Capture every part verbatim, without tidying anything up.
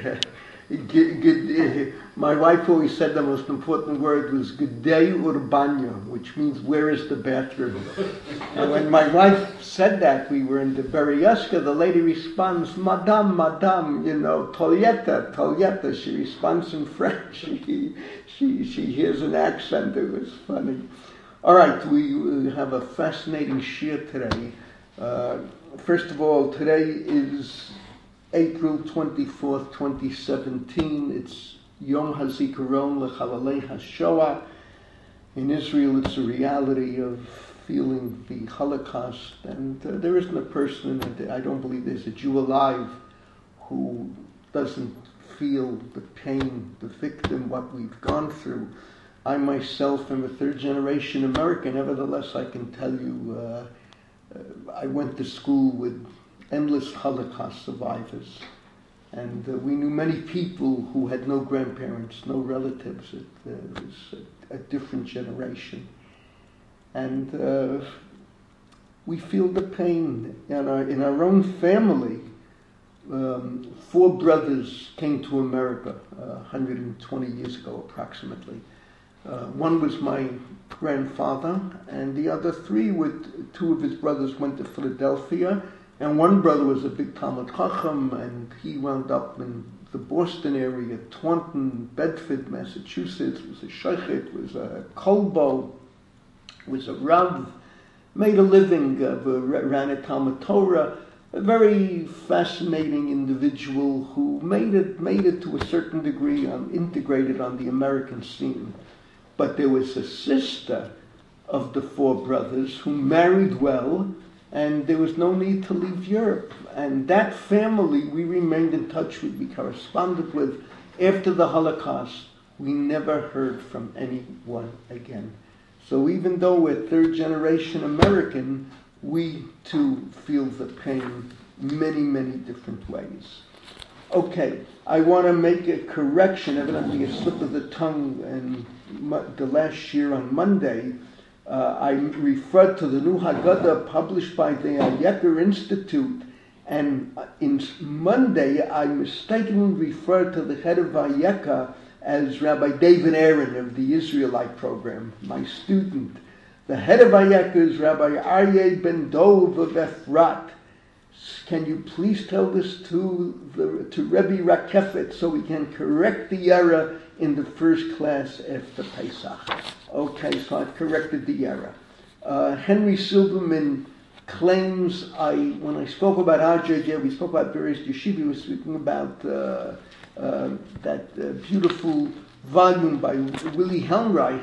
good, good, uh, my wife always said the most important word was "G'day urbanyo," which means "where is the bathroom?" And when my wife said that, we were in the Beriyuska, the lady responds, "Madame, Madame, you know, Toyeta, Toyeta." She responds in French. She, she, she hears an accent. It was funny. All right, we have a fascinating shir today. Uh, first of all, today is April twenty-fourth, twenty seventeen. It's Yom HaZikaron Lechalalei HaShoah. In Israel, it's a reality of feeling the Holocaust, and uh, there isn't a person, and I don't believe there's a Jew alive who doesn't feel the pain, the victim, what we've gone through. I myself am a third-generation American. Nevertheless, I can tell you, uh, uh, I went to school with endless Holocaust survivors. And uh, we knew many people who had no grandparents, no relatives. It uh, was a, a different generation. And uh, we feel the pain. In our, in our own family, um, four brothers came to America uh, one hundred twenty years ago, approximately. Uh, one was my grandfather, and the other three, with two of his brothers, went to Philadelphia. And one brother was a big Talmud Chacham, and he wound up in the Boston area, Taunton, Bedford, Massachusetts, was a shochet, was a kolbo, was a rav, made a living, uh, ran a Talmud Torah, a very fascinating individual who made it, made it to a certain degree, um, integrated on the American scene. But there was a sister of the four brothers who married well, and there was no need to leave Europe. And that family we remained in touch with, we corresponded with. After the Holocaust, we never heard from anyone again. So even though we're third generation American, we too feel the pain many, many different ways. Okay, I want to make a correction, evidently a slip of the tongue, and the last year on Monday, Uh, I referred to the new Haggadah published by the Ayeker Institute, and in Monday I mistakenly referred to the head of Ayeker as Rabbi David Aaron of the Israelite program, my student. The head of Ayeker is Rabbi Aryeh Ben Dov of Efrat. Can you please tell this to the, to Rebbe Rakefet so we can correct the error in the first class after Pesach? Okay, so I've corrected the error. Uh, Henry Silverman claims I, when I spoke about R J J, we spoke about various yeshiva, we were speaking about uh, uh, that uh, beautiful volume by Willy Helmreich.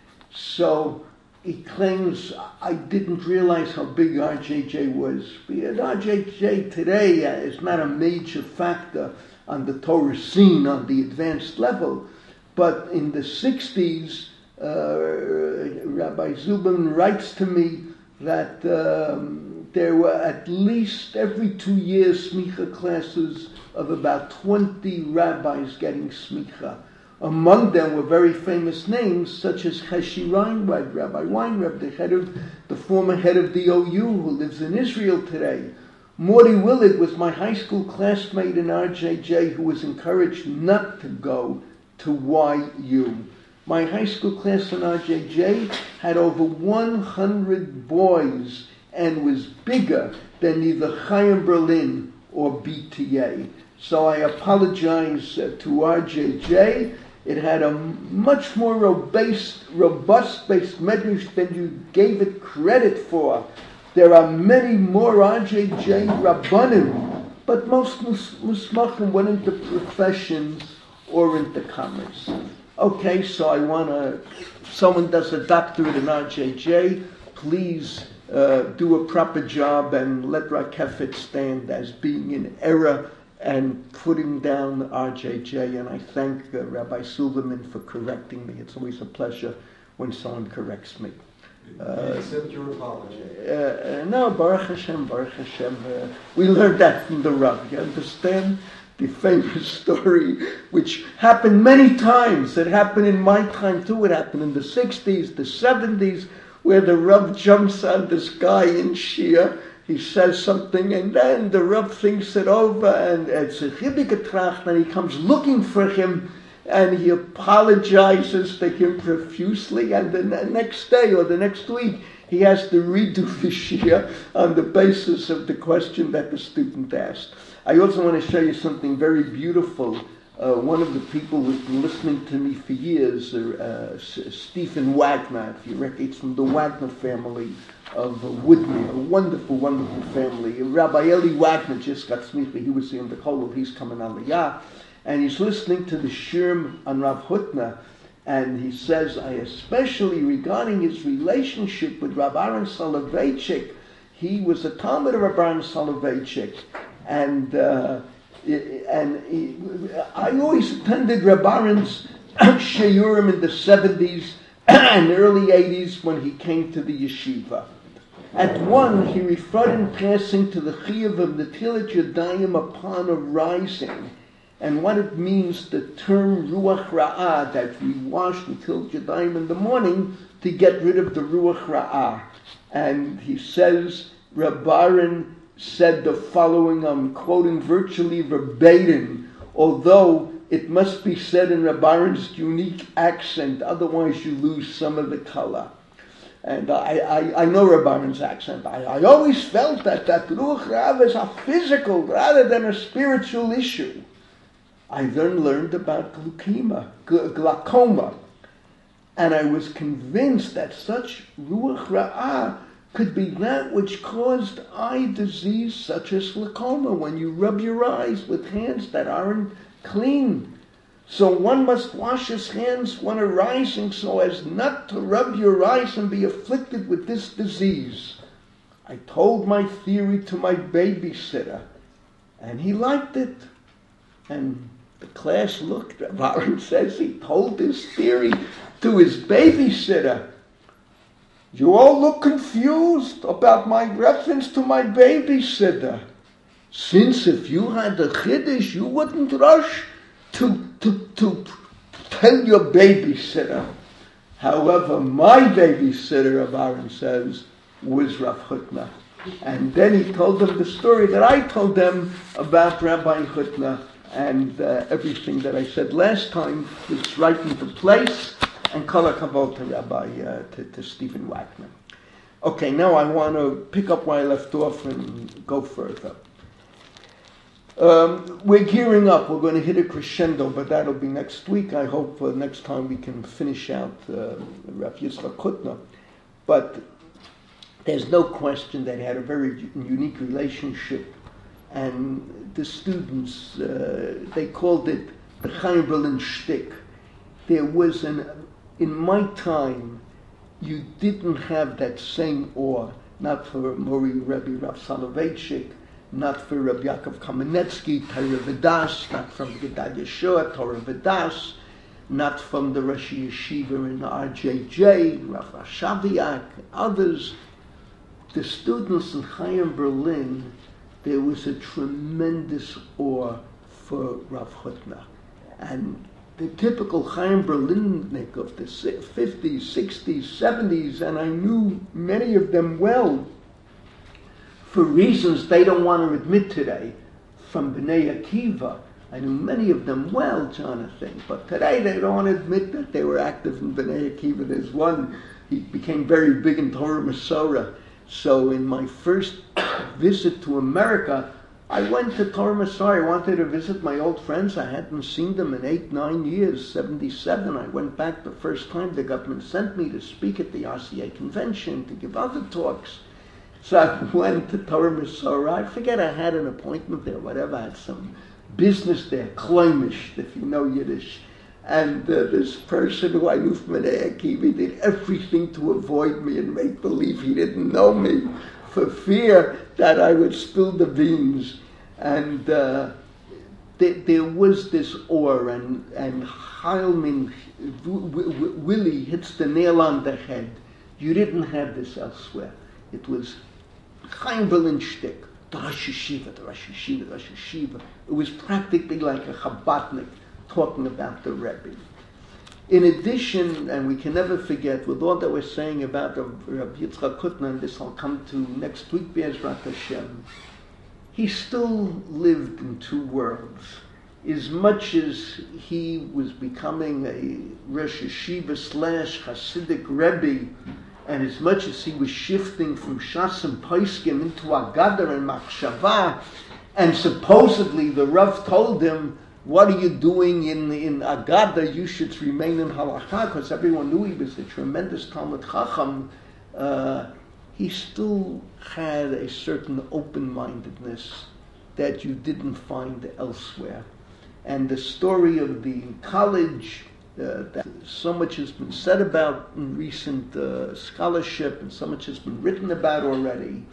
So he claims I didn't realize how big R J J was. But R J J today is not a major factor on the Torah scene on the advanced level, but in the sixties, Uh, Rabbi Zubin writes to me that um, there were at least every two years smicha classes of about twenty rabbis getting smicha. Among them were very famous names such as Heshi Weinreb, Rabbi Weinreb, the head of the former head of the O U who lives in Israel today. Morty Willard was my high school classmate in R J J who was encouraged not to go to Y U. My high school class in R J J had over one hundred boys and was bigger than either Chaim Berlin or B T A. So I apologize uh, to R J J. It had a much more robust, robust based medrash than you gave it credit for. There are many more R J J Rabbanim, but most Musmachim went into professions or into commerce. Okay, so I want to, if someone does a doctorate in R J J, please uh, do a proper job and let Rakefet stand as being in error and putting down R J J. And I thank uh, Rabbi Silverman for correcting me. It's always a pleasure when someone corrects me. Uh, accept your apology. Uh, uh, no, Baruch Hashem, Baruch Hashem. Uh, we learned that from the Rav. You understand? The famous story, which happened many times. It happened in my time too. It happened in the sixties, the seventies, where the Rav jumps on this guy in Shia he says something, and then the Rav thinks it over, and it's a Chibbike Tracht, and he comes looking for him, and he apologizes to him profusely, and the next day or the next week, he has to redo the shir on the basis of the question that the student asked. I also want to show you something very beautiful. Uh, one of the people who's been listening to me for years, uh, uh, Stephen Wagner, if you reckon, it's from the Wagner family of uh, Woodmere, a wonderful, wonderful family. Rabbi Eli Wagner just got smicha. He was in the Kolel, he's coming on the yacht, and he's listening to the shirm on Rav Hutner, and he says, I especially regarding his relationship with Rav Aaron Soloveitchik, he was a Talmud of Rav Aaron Soloveitchik, and uh, and he, I always attended Rav Aaron's shiurim in the seventies and early eighties when he came to the yeshiva. At one, he referred in passing to the chiyuv of Netilat Yadayim upon a rising, and what it means, the term Ruach Ra'ah, that we wash Netilat Yadayim in the morning to get rid of the Ruach Ra'ah. And he says, Reb Aaron said the following, I'm quoting virtually verbatim, although it must be said in Reb Aaron's unique accent, otherwise you lose some of the color. And I, I, I know Reb Aaron's accent. I, I always felt that that Ruach Ra'ah is a physical rather than a spiritual issue. I then learned about glaucoma, glaucoma, and I was convinced that such Ruach Ra'ah could be that which caused eye disease such as glaucoma, when you rub your eyes with hands that aren't clean. So one must wash his hands when arising so as not to rub your eyes and be afflicted with this disease. I told my theory to my babysitter, and he liked it. And the class looked. Aaron says he told his theory to his babysitter. You all look confused about my reference to my babysitter. Since if you had a chiddush, you wouldn't rush to, to, to tell your babysitter. However, my babysitter, Aaron says, was Rav Hutner. And then he told them the story that I told them about Rabbi Hutner, and uh, everything that I said last time was right into place. And kol hakavod to Rabbi, uh, to, to Stephen Wagner. Okay, now I want to pick up where I left off and go further. Um, we're gearing up. We're going to hit a crescendo, but that'll be next week. I hope uh, next time we can finish out uh, Rav Yitzchak Hutner. But there's no question that he had a very unique relationship. And the students, uh, they called it the Chaim Berlin shtick. There was an... In my time, you didn't have that same awe, not for Mori Rebbe Rav Soloveitchik, not for Rabbi Yaakov Kamenetsky, Torah V'das, not from Gedad Yeshua, Torah V'das, not from the Rosh Yeshiva in R J J, Rav Ashaviak, others. The students in Chaim Berlin, there was a tremendous awe for Rav Hutner. And the typical Chaim Berlinnik of the fifties, sixties, seventies, and I knew many of them well for reasons they don't want to admit today, from Bnei Akiva. I knew many of them well, Jonathan, but today they don't want to admit that they were active in Bnei Akiva. There's one, he became very big in Torah Masorah. So in my first visit to America, I went to Torah Masorah. I wanted to visit my old friends. I hadn't seen them in eight, nine years, seventy-seven. I went back the first time the government sent me to speak at the R C A convention, to give other talks. So I went to Torah Masorah. I forget I had an appointment there, whatever. I had some business there, Kloimish, if you know Yiddish. And uh, this person who I knew from Bnei Akiva did everything to avoid me and make believe he didn't know me, for fear that I would spill the beans. And uh, there, there was this awe, and, and Heilman, w- w- Willie hits the nail on the head. You didn't have this elsewhere. It was Chaim Berlin shtick, the Rosh Yeshiva, the Rosh Yeshiva, the Rosh Yeshiva. It was practically like a Chabadnik talking about the Rebbe. In addition, and we can never forget, with all that we're saying about Rabbi Yitzchak Hutner, and this I'll come to next week, Be'ezrat Hashem, he still lived in two worlds. As much as he was becoming a Rosh Yeshiva slash Hasidic Rebbe, and as much as he was shifting from Shas and Poskim into Agadah and Machshava, and supposedly the Rav told him, what are you doing in, in Agadah? You should remain in Halakha, because everyone knew he was a tremendous Talmud Chacham. Uh, he still had a certain open-mindedness that you didn't find elsewhere. And the story of the college, uh, that so much has been said about in recent uh, scholarship, and so much has been written about already.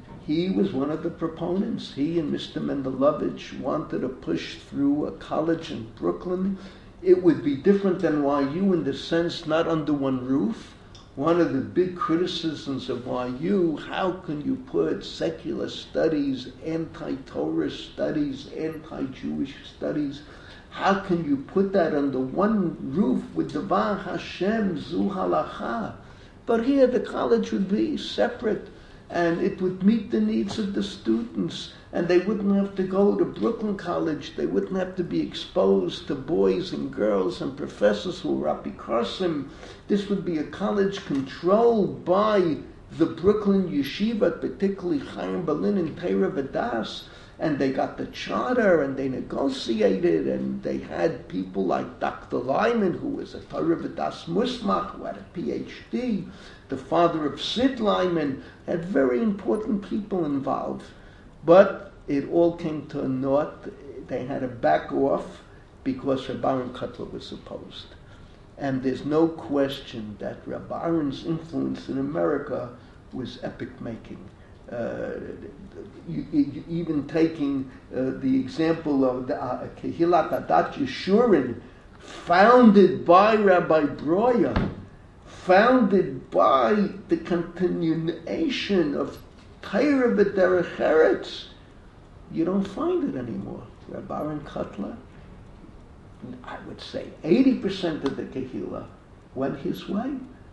He was one of the proponents. He and Mister Mendelovich wanted to push through a college in Brooklyn. It would be different than Y U in the sense not under one roof. One of the big criticisms of Y U, how can you put secular studies, anti-Torah studies, anti-Jewish studies, how can you put that under one roof with Devar Hashem, Zu Halacha? But here the college would be separate, and it would meet the needs of the students, and they wouldn't have to go to Brooklyn College. They wouldn't have to be exposed to boys and girls and professors who were apikosim. This would be a college controlled by the Brooklyn Yeshiva, particularly Chaim Berlin and Torah V'das, and they got the charter, and they negotiated, and they had people like Doctor Lyman, who was a Torah V'das Musmach, who had a P H D. The father of Sid Lyman, had very important people involved. But it all came to a naught. They had to back off because Reb Aaron Kotler was opposed. And there's no question that Reb Aaron's influence in America was epic-making. Uh, you, you, even taking uh, the example of the uh, Kehilat Adat Yeshurun, founded by Rabbi Breuer, founded by the continuation of Torah B'derech Eretz, you don't find it anymore. Reb Aaron Kotler, I would say eighty percent of the Kehillah went his way.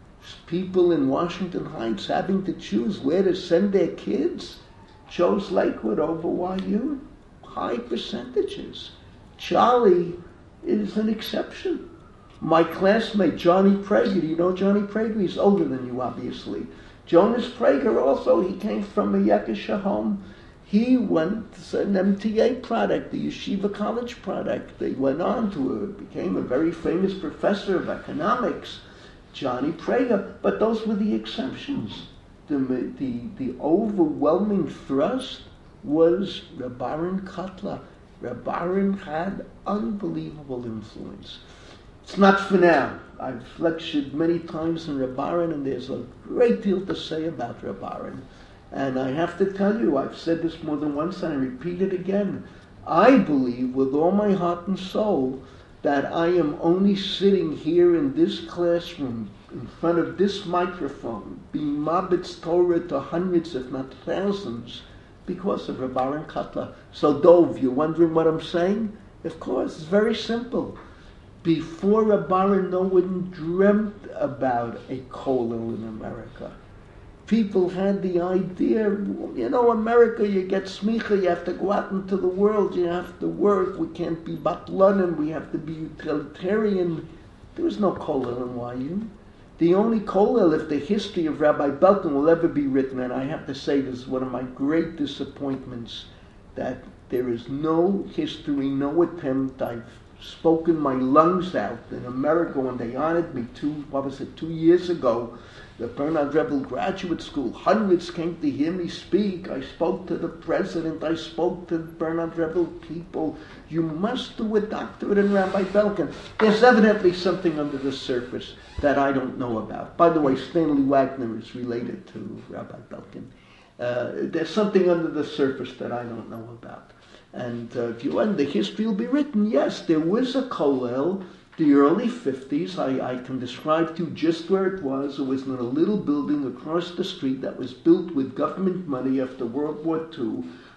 People in Washington Heights having to choose where to send their kids chose Lakewood over Y U. High percentages. Charlie is an exception. My classmate, Johnny Prager, do you know Johnny Prager? He's older than you, obviously. Jonas Prager also, he came from a Yekisha home. He went, to an M T A product, the Yeshiva College product. They went on to, it became a very famous professor of economics, Johnny Prager. But those were the exceptions. The, the, the overwhelming thrust was Reb Aaron Kotler. Reb Aaron had unbelievable influence. It's not for now. I've lectured many times in Reb Aaron, and there's a great deal to say about Reb Aaron. And I have to tell you, I've said this more than once, and I repeat it again. I believe with all my heart and soul that I am only sitting here in this classroom, in front of this microphone, being Mabitz Torah to hundreds, if not thousands, because of Reb Aaron Kotler. So Dov, you're wondering what I'm saying? Of course, it's very simple. Before Reb Aaron, no one dreamt about a kollel in America. People had the idea, you know, America, you get smicha, you have to go out into the world, you have to work, we can't be batlanim, we have to be utilitarian. There was no kollel in Y U. The only kollel, if the history of Rabbi Belkin will ever be written, and I have to say this is one of my great disappointments, that there is no history, no attempt. I've spoken my lungs out in America when they honored me two, what was it, two years ago, the Bernard Rebel Graduate School. Hundreds came to hear me speak. I spoke to the president. I spoke to the Bernard Rebel people. You must do a doctorate in Rabbi Belkin. There's evidently something under the surface that I don't know about. By the way, Stanley Wagner is related to Rabbi Belkin. Uh, there's something under the surface that I don't know about. And uh, if you want, the history will be written. Yes, there was a kollel, the early fifties. I, I can describe to you just where it was. It was in a little building across the street that was built with government money after World War Two.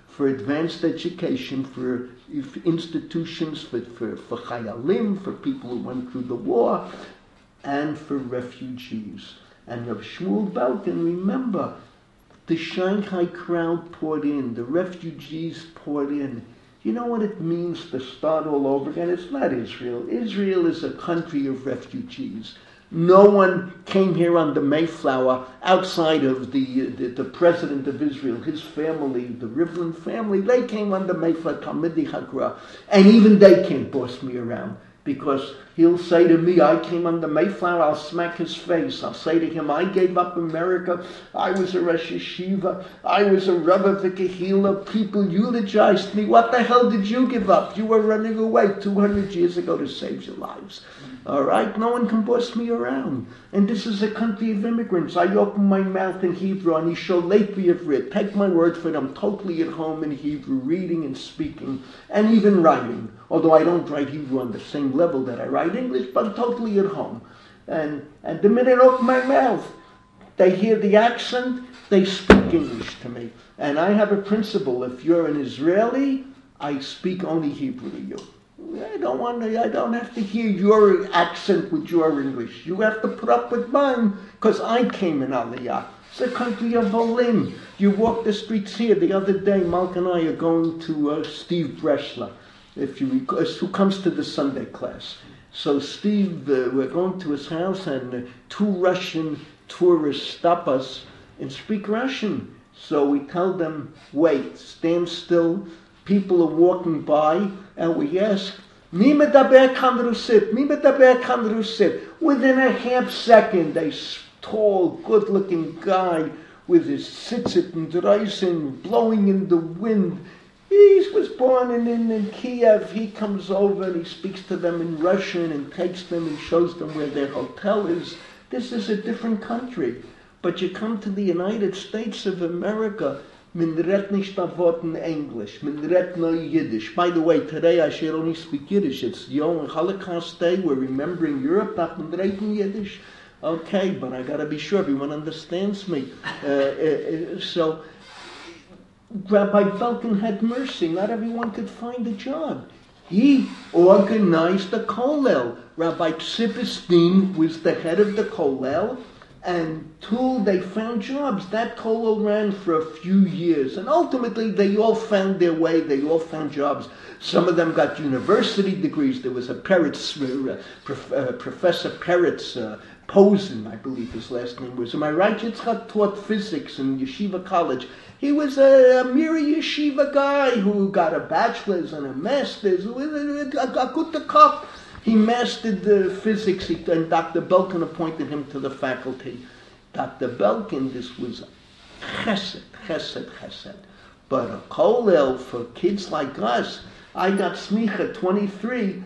for advanced education, for institutions, for, for, for chayalim, for people who went through the war, and for refugees. And Rav Shmuel Belkin, remember, the Shanghai crowd poured in, the refugees poured in. You know what it means to start all over again? It's not Israel. Israel is a country of refugees. No one came here on the Mayflower outside of the, the, the president of Israel, his family, the Rivlin family. They came on the Mayflower, Talmidei Hagra, and even they can't boss me around. Because he'll say to me, I came on the Mayflower, I'll smack his face. I'll say to him, I gave up America. I was a Rosh Yeshiva. I was a Rebbe of the Kehillah. People eulogized me. What the hell did you give up? You were running away two hundred years ago to save your lives. All right? No one can boss me around. And this is a country of immigrants. I open my mouth in Hebrew, and Yisholeit v'Ivrit. Take my word for it, I'm totally at home in Hebrew, reading and speaking, and even writing. Although I don't write Hebrew on the same level that I write English, but I'm totally at home. And, and the minute I open my mouth, they hear the accent, they speak English to me. And I have a principle, if you're an Israeli, I speak only Hebrew to you. I don't want to, I don't have to hear your accent with your English. You have to put up with mine, because I came in Aliyah. It's a country of Olim. You walk the streets here. The other day, Malk and I are going to uh, Steve Bresler, if you recall, who comes to the Sunday class. So Steve, uh, we're going to his house, and uh, two Russian tourists stop us and speak Russian. So we tell them, wait, stand still. People are walking by, and we ask, Mi medaber kan Rusit? Mi medaber kan Rusit? Within a half second, a tall, good-looking guy with his tzitzit and dreisen blowing in the wind. He was born in, in, in Kiev. He comes over and he speaks to them in Russian and takes them and shows them where their hotel is. This is a different country. But you come to the United States of America, min redt nicht a wort in English, min redt no Yiddish. By the way, today I should only speak Yiddish. It's Yom Holocaust Day. We're remembering Europe, not min redt in Yiddish. Okay, but I got to be sure everyone understands me. Uh, uh, so, Rabbi Belkin had mercy. Not everyone could find a job. He organized the kollel. Rabbi Tzipestein was the head of the kollel, and till they found jobs, that kollel ran for a few years, and ultimately they all found their way. They all found jobs. Some of them got university degrees. There was a Peretz, uh, prof, uh, Professor Peretz, uh, Posen, I believe his last name was. Am I right? Yitzchak taught physics in Yeshiva College. He was a, a mere Yeshiva guy who got a bachelor's and a master's, a, a, a good cop. He mastered the physics, and Doctor Belkin appointed him to the faculty. Doctor Belkin, this was chesed, chesed, chesed. But a kollel for kids like us, I got smicha twenty-three,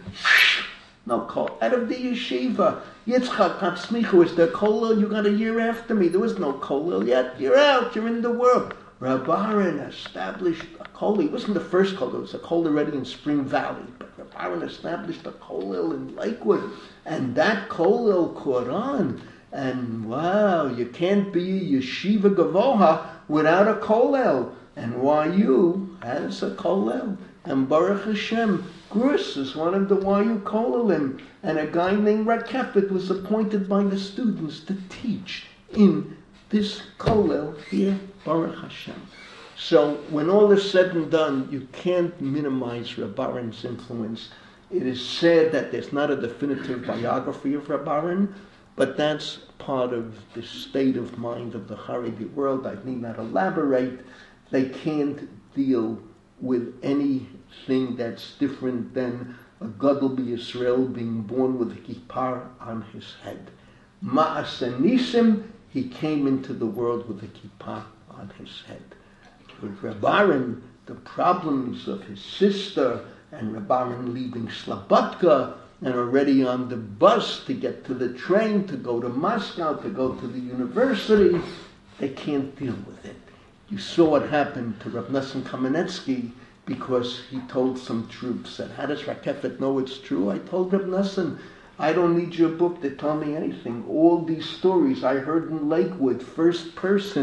no call, out of the yeshiva. Yitzchak got smicha, was there kollel? You got a year after me. There was no kollel yet. You're out, you're in the world. Reb Aaron established a kollel. It wasn't the first kollel, it was a kollel already in Spring Valley. But Reb Aaron established a kollel in Lakewood. And that kollel caught on. And wow, you can't be a yeshiva gavoha without a kollel. And Y U has a kollel. And Baruch Hashem, Grus is one of the Y U kollelim. And a guy named Rakefet was appointed by the students to teach in this kollel here, Baruch Hashem. So when all is said and done, you can't minimize Reb Aaron's influence. It is said that there's not a definitive biography of Reb Aaron, but that's part of the state of mind of the Haredi world. I need not elaborate. They can't deal with anything that's different than a Gadol B'Yisrael being born with a kippah on his head. Ma'aseh Nisim, he came into the world with a kippah on his head. With Reb Aaron, the problems of his sister and Reb Aaron leaving Slobodka and already on the bus to get to the train, to go to Moscow, to go to the university, they can't deal with it. You saw what happened to Reb Nosson Kamenetsky because he told some troops that, how does Rakefet know it's true? I told Reb Nosson, I don't need your book to tell me anything. All these stories I heard in Lakewood, first person,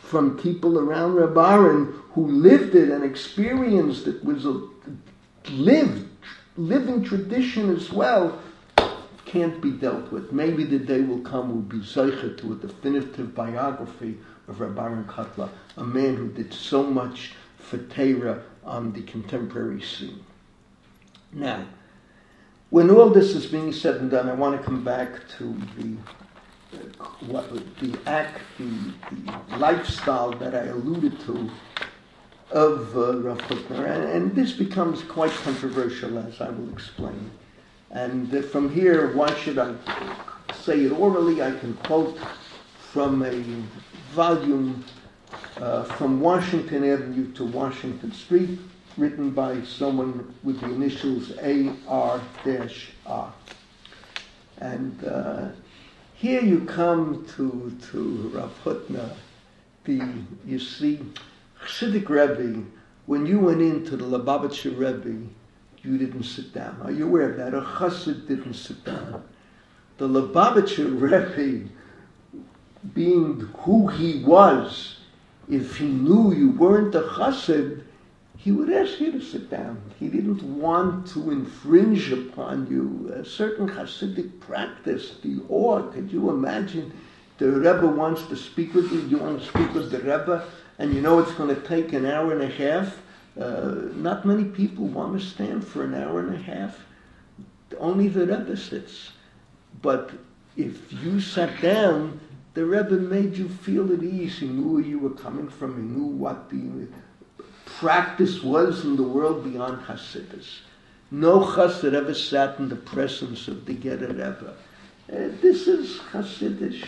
from people around Reb Aaron who lived it and experienced it, was a lived, living tradition as well, can't be dealt with. Maybe the day will come we'll be zeicher to a definitive biography of Reb Aaron Kotler, a man who did so much for Torah on the contemporary scene. Now, when all this is being said and done, I want to come back to the uh, what the act, the, the lifestyle that I alluded to of uh, Rav Hutner, and, and this becomes quite controversial, as I will explain. And uh, from here, why should I say it orally? I can quote from a volume uh, From Washington Avenue to Washington Street, written by someone with the initials A R R. And uh, here you come to, to Rav Hutner, the, you see, Chassidic Rebbe, when you went into the Lubavitcher Rebbe, you didn't sit down. Are you aware of that? A Chassid didn't sit down. The Lubavitcher Rebbe, being who he was, if he knew you weren't a Chassid, he would ask you to sit down. He didn't want to infringe upon you a certain Hasidic practice, the awe. Could you imagine? The Rebbe wants to speak with you, you want to speak with the Rebbe, and you know it's going to take an hour and a half. Uh, not many people want to stand for an hour and a half. Only the Rebbe sits. But if you sat down, the Rebbe made you feel at ease. He knew where you were coming from. He knew what the practice was in the world beyond Hasidus. No Chassid ever sat in the presence of the Gerer Rebbe. Uh, this is Hasidish.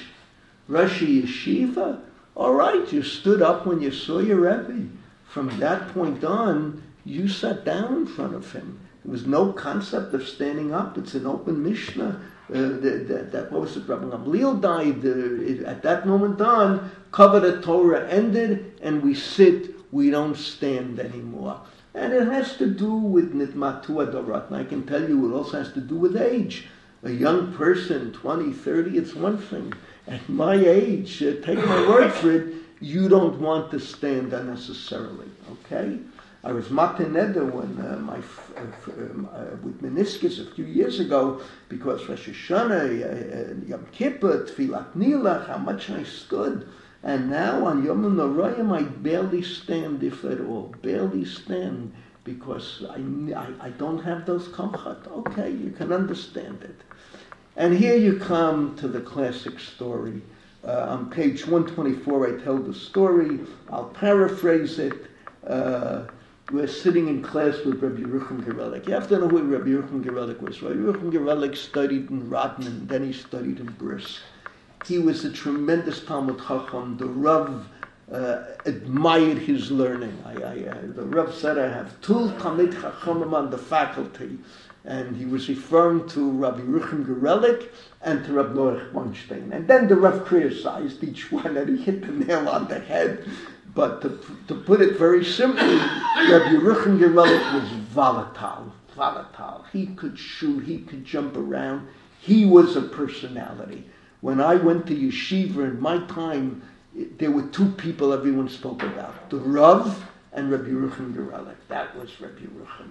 Rashi Yeshiva, all right, you stood up when you saw your Rebbe. From that point on, you sat down in front of him. There was no concept of standing up. It's an open Mishnah. Uh, that, that, that, what was it? Rabbi Gamliel died. Uh, it, at that moment on, Kavod Torah ended, and we sit. We don't stand anymore. And it has to do with Nitmatu Adorot. And I can tell you it also has to do with age. A young person, twenty, thirty, it's one thing. At my age, uh, take my word for it, you don't want to stand unnecessarily, okay? I was Matan Neder when uh, my f- uh, um, uh, with meniscus a few years ago, because Rosh Hashanah, uh, uh, Yom Kippur, Tfilat Nilach, how much I stood. And now on Yom Noraim, I barely stand, if at all, barely stand, because I, I, I don't have those komchat. Okay, you can understand it. And here you come to the classic story. Uh, on page one twenty-four, I tell the story. I'll paraphrase it. Uh, we're sitting in class with Rabbi Yerucham Gerelik. You have to know who Rabbi Yerucham Gerelik was. Rabbi Yerucham Gerelik studied in Radin, and then he studied in Brisk. He was a tremendous Talmud Chacham. The Rav uh, admired his learning. I, I, uh, the Rav said, I have two Talmid Chachamim on the faculty. And he was referring to Rabbi Yerucham Gerelik and to Rabbi Noach Weinstein. And then the Rav criticized each one, and he hit the nail on the head. But to, to put it very simply, Rabbi Yerucham Gerelik was volatile, volatile. He could shoot, he could jump around. He was a personality. When I went to yeshiva in my time, it, there were two people everyone spoke about, the Rav and Rabbi Yerucham Gerelik. That was Rabbi Yerucham.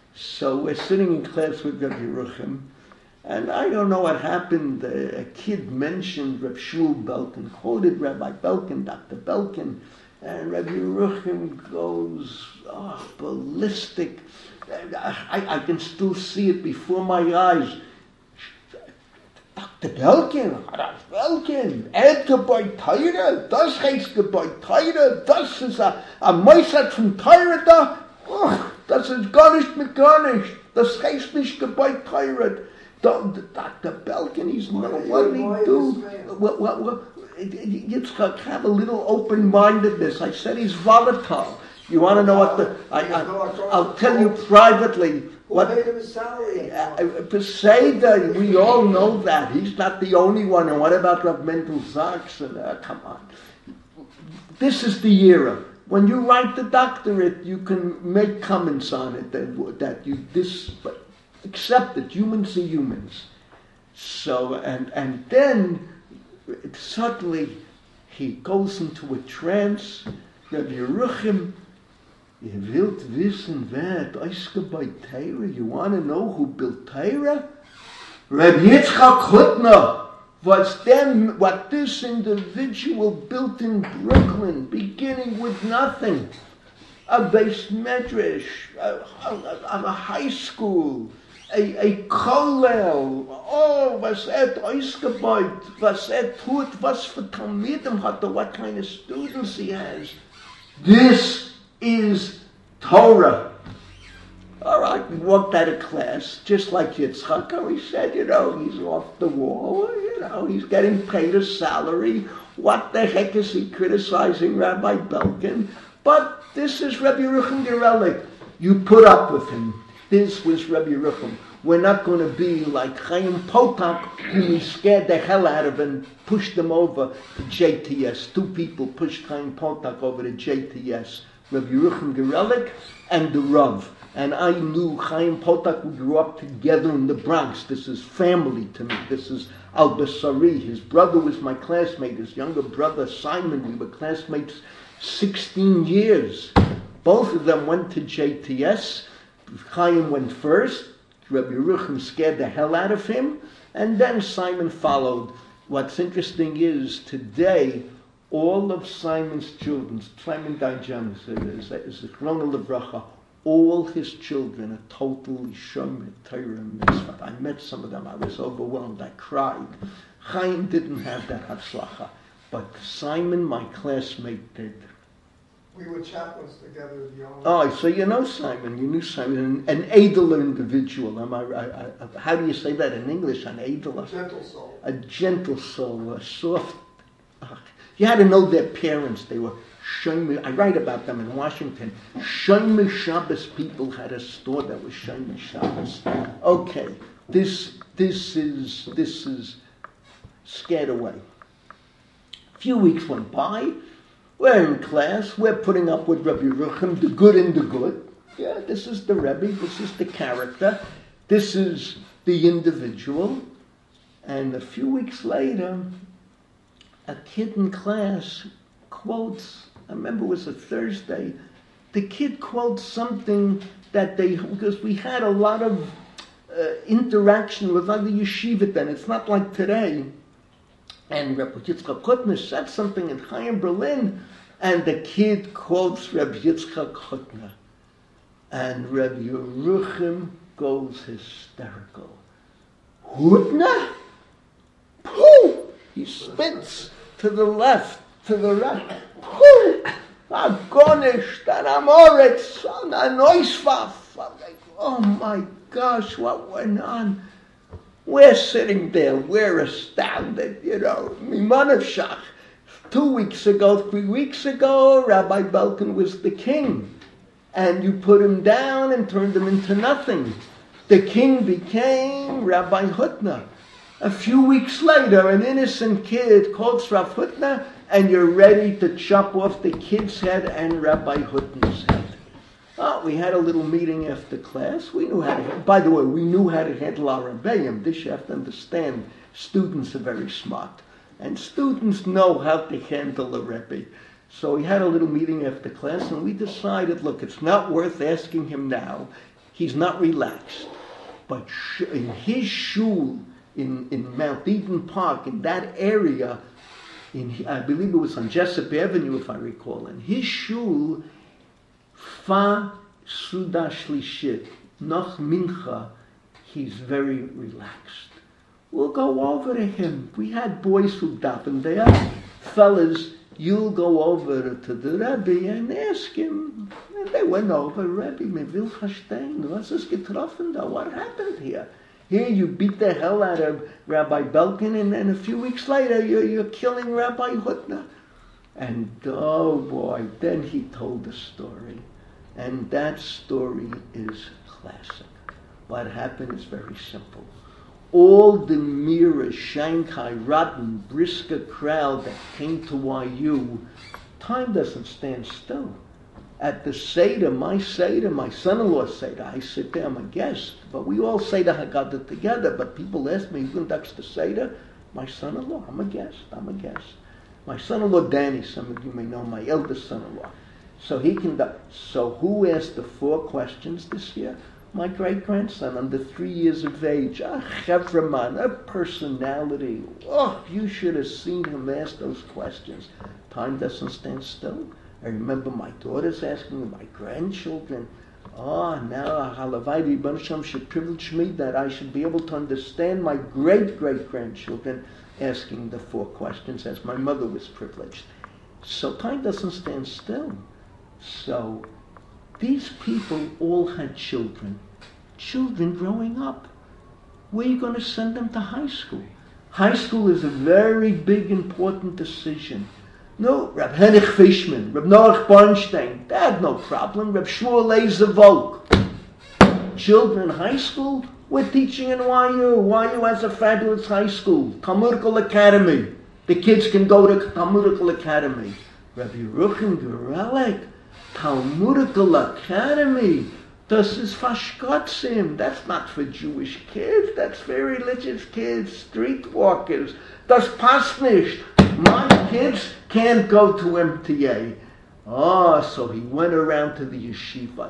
So we're sitting in class with Rabbi Yerucham, and I don't know what happened. A kid mentioned Rabbi Shmuel Belkin, quoted Rabbi Belkin, Doctor Belkin, and Rabbi Yerucham goes, oh, ballistic. I, I can still see it before my eyes. Doctor Belkin, Rabbi Belkin, Ed Gebäude Teire, das heißt Gebäude Teire, das ist a, a Meisat von Teire da. Oh, das ist gar nicht mit gar nicht. Das heißt nicht Gebäude Teire. Doctor Belkin, he's not, what did he do? Well, well, well, Yitzchak, have a little open-mindedness. I said he's volatile. You want to know what the... I, I, I'll tell you privately. What paid him his salary? Peseda, we all know that. He's not the only one. And what about Rav Mendel Zaks? And uh, come on. This is the era. When you write the doctorate, you can make comments on it that, that you this, but accept it. Humans are humans. So and and then it, suddenly he goes into a trance. Rabbi Yeruchim, you wilt wissen wer hat ausgebaut Torah? You want to know who built Torah? Rabbi Yitzchak Hutner. Was them, what this individual built in Brooklyn, beginning with nothing. A base medrash, a, a, a high school, a, a kollel. Oh, was er ausgebaut, was er tut, was for Talmidim hat er, what kind of students he has. This is Torah. All right, we walked out of class, just like Yitzchak. We said, you know, he's off the wall. You know, he's getting paid a salary. What the heck is he criticizing Rabbi Belkin? But this is Rabbi Yeruchim Gerelik. You put up with him. This was Rabbi Yeruchim. We're not going to be like Chaim Potok, who we scared the hell out of and pushed them over to J T S. Two people pushed Chaim Potok over to J T S. Rabbi Yeruchim Gerelik and the Rav. And I knew Chaim Potok, we grew up together in the Bronx. This is family to me. This is Al Basari. His brother was my classmate. His younger brother, Simon, we were classmates sixteen years. Both of them went to J T S. Chaim went first. Rabbi Yeruchim scared the hell out of him. And then Simon followed. What's interesting is today, all of Simon's children, Simon Dajan is a Chrono Levracha, all his children are totally shomer Torah and mitzvah. I met some of them. I was overwhelmed. I cried. Chaim didn't have that hatzlacha, but Simon, my classmate, did. We were chaplains together. Oh, so you know Simon. You knew Simon, an, an edler individual. Am I, I, I, how do you say that in English? An edler. A gentle soul. A gentle soul. A soft. Uh, you had to know their parents. They were. Shomer, I write about them in Washington. Shomer Shabbos people had a store that was Shomer Shabbos. Okay, this this is this is scared away. A few weeks went by. We're in class. We're putting up with Rabbi Yeruchim, the good and the good. Yeah, this is the Rebbe. This is the character. This is the individual. And a few weeks later, a kid in class quotes. I remember it was a Thursday. The kid quotes something that they, because we had a lot of uh, interaction with other yeshiva then. It's not like today. And Rabbi Yitzchak Hutner said something in Chaim Berlin, and the kid quotes Rabbi Yitzchak Hutner. And Rabbi Yeruchim goes hysterical. Hutner? Pooh! He spits to the left. To the right, Agonish, and Amoritz, and Anoisfaf. I'm like, oh my gosh, what went on? We're sitting there, we're astounded, you know. Mimonavshach. Two weeks ago, three weeks ago, Rabbi Belkin was the king. And you put him down and turned him into nothing. The king became Rabbi Hutner. A few weeks later, an innocent kid quotes Rav Hutner, and you're ready to chop off the kid's head and Rabbi Hutner's head. Oh, we had a little meeting after class. We knew how to, by the way, we knew how to handle our rebbeim. This you have to understand. Students are very smart. And students know how to handle a rebbe. So we had a little meeting after class, and we decided, look, it's not worth asking him now. He's not relaxed. But in his shul, in, in Mount Eden Park, in that area, in, I believe it was on Jessup Avenue, if I recall, in his shul, Fa Suda Shlishit, Noch Mincha, he's very relaxed. We'll go over to him. We had boys who davened there. Fellas, you'll go over to the Rebbe and ask him. And they went over, Rebbe, me will verstehen, was ist getroffen da? What happened here? Here you beat the hell out of Rabbi Belkin, and then a few weeks later you're, you're killing Rabbi Hutner. And oh boy, then he told the story. And that story is classic. What happened is very simple. All the Mira, Shanghai, Rotten, Brisker crowd that came to Y U, time doesn't stand still. At the Seder, my Seder, my son-in-law's Seder, I sit there, I'm a guest, but we all Seder Haggadah together, but people ask me, who conducts the Seder? My son-in-law, I'm a guest, I'm a guest. My son-in-law Danny, some of you may know, my eldest son-in-law. So he conduct. So who asked the four questions this year? My great-grandson, under three years of age. A chevraman, a personality. Oh, you should have seen him ask those questions. Time doesn't stand still. I remember my daughters asking my grandchildren. Oh, now Halavai Rebbeinu should privilege me that I should be able to understand my great-great-grandchildren asking the four questions as my mother was privileged. So time doesn't stand still. So these people all had children. Children growing up. Where are you going to send them to high school? High school is a very big, important decision. No, Reb Henich Fishman, Reb Noach Bornstein, they had no problem. Reb Shmuel Leizer Volk. Children high school, we're teaching in Y U. Y U has a fabulous high school. Talmudical Academy. The kids can go to Talmudical Academy. Rabbi Yeruchim Gerelek, Talmudical Academy. Das is Fashkotzim. That's not for Jewish kids. That's for religious kids, streetwalkers. Das passt nicht. My kids can't go to M T A. Oh, so he went around to the yeshiva.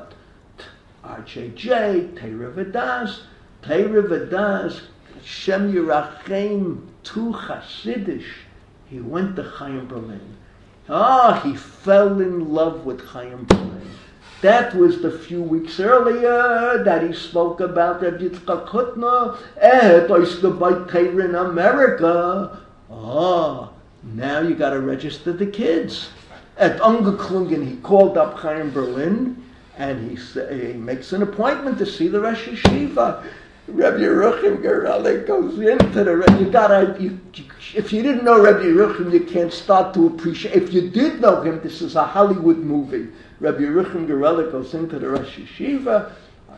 R J J, Teira V'das, Teira V'das, Shem Yerachem, Tu Hasidish. He went to Chaim Berlin. Ah, oh, he fell in love with Chaim Berlin. That was the few weeks earlier that he spoke about Reb Yitzchak Hutner, et Oisgebait Teira in America. Ah, now you got to register the kids. At Ungeklungen, he called up Chaim Berlin, and he, say, he makes an appointment to see the Rosh Yeshiva. Rabbi Yeruchim Gerelek goes into the. You gotta. You, if you didn't know Rabbi Yeruchim, you can't start to appreciate. If you did know him, this is a Hollywood movie. Rabbi Yeruchim Gerelek goes into the Rosh Yeshiva.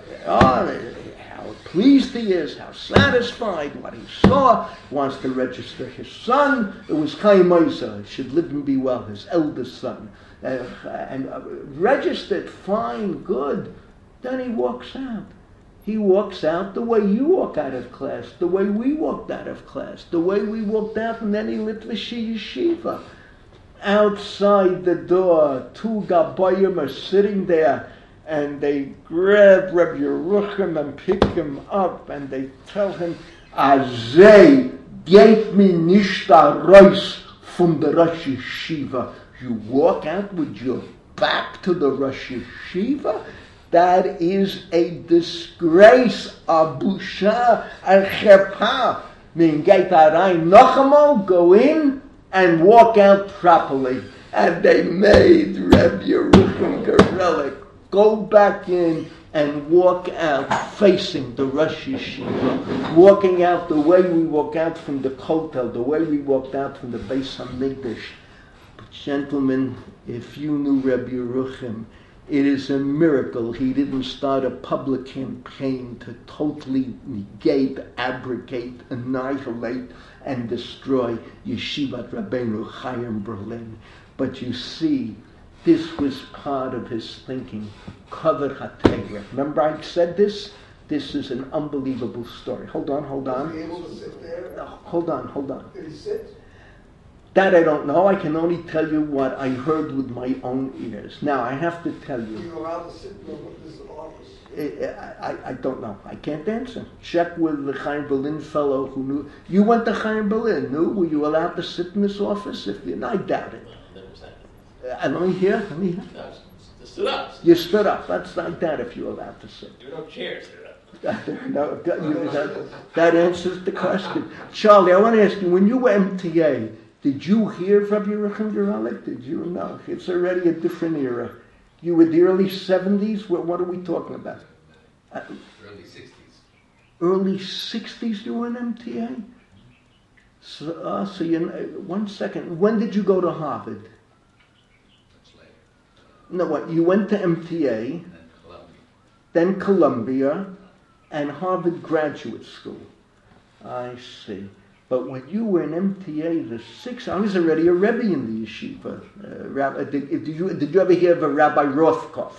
Oh, how pleased he is, how satisfied, what he saw. Wants to register his son. It was Chaim Oizer, should live and be well, his eldest son. Uh, and uh, registered, fine, good. Then he walks out. He walks out the way you walk out of class, the way we walked out of class, the way we walked out, and then he lit Vishi Yeshiva. Outside the door, two Gabayim are sitting there, and they grab Reb Yeruchim and pick him up, and they tell him, Azay, geht mi nicht raus from the Rosh Yeshiva. You walk out with your back to the Rosh Yeshiva? That is a disgrace, a busha, a chepa. Min geit arein noch einmal, go in and walk out properly. And they made Reb Yeruchim Gerelek go back in and walk out facing the Rosh Yeshiva, walking out the way we walk out from the Kotel, the way we walked out from the Beis HaMikdash. But gentlemen, if you knew Reb Yeruchim, it is a miracle he didn't start a public campaign to totally negate, abrogate, annihilate, and destroy Yeshivat Rabbeinu Chaim Berlin. But you see, this was part of his thinking. Cover HaTeirah. Remember I said this? This is an unbelievable story. Hold on, hold on. Was he able to sit there? No, hold on, hold on. Did he sit? That I don't know. I can only tell you what I heard with my own ears. Now, I have to tell you. Were you allowed to sit in this office? I, I, I don't know. I can't answer. Check with the Chaim Berlin fellow who knew. You went to Chaim Berlin, knew? Were you allowed to sit in this office? If you, I doubt it. No, never said Uh, and let me hear, let me hear. No, just stood up. You stood up. That's not that if you're allowed to sit. There were no chairs. Stood up. no, that, you, that, that answers the question. Charlie, I want to ask you, when you were M T A, did you hear of Rabbi Yeruchim Gerelek? Did you? No, it's already a different era. You were the early seventies? What, what are we talking about? Uh, Early sixties. Early sixties you were in M T A? So, uh, so you, uh, one second. When did you go to Harvard? Much later. No, what? You went to M T A, And then Columbia. then Columbia, and Harvard Graduate School. I see. But when you were in M T A, the six, I was already a Rebbe in the yeshiva. Uh, Rabbi, did, did, you, did you ever hear of a Rabbi Rothkopf?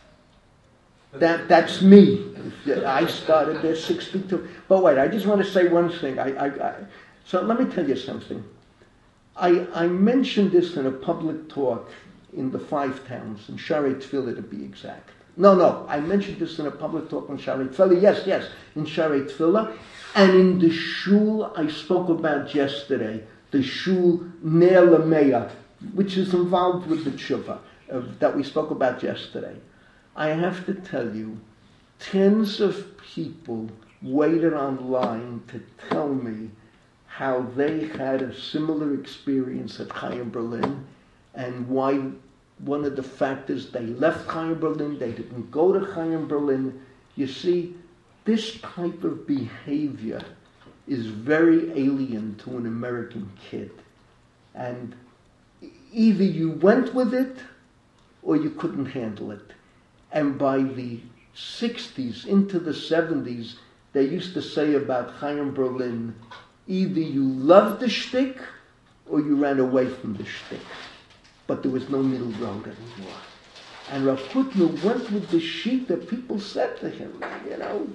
That, that's me. I started there sixty-two. But wait, I just want to say one thing. I, I, I, so let me tell you something. I, I mentioned this in a public talk in the Five Towns, in Shaarei Tefillah to be exact. No, no, I mentioned this in a public talk in Shaarei Tefillah. Yes, yes, in Shaarei Tefillah. And in the shul I spoke about yesterday, the shul Ner Lameya, which is involved with the tshuva uh, that we spoke about yesterday. I have to tell you, tens of people waited online to tell me how they had a similar experience at Chaim Berlin, and why one of the factors they left Chaim Berlin, they didn't go to Chaim Berlin. You see, this type of behavior is very alien to an American kid. And either you went with it or you couldn't handle it. And by the sixties into the seventies, they used to say about Chaim Berlin, either you loved the shtick or you ran away from the shtick. But there was no middle road anymore. And Rav Hutner went with the sheet that people said to him, you know,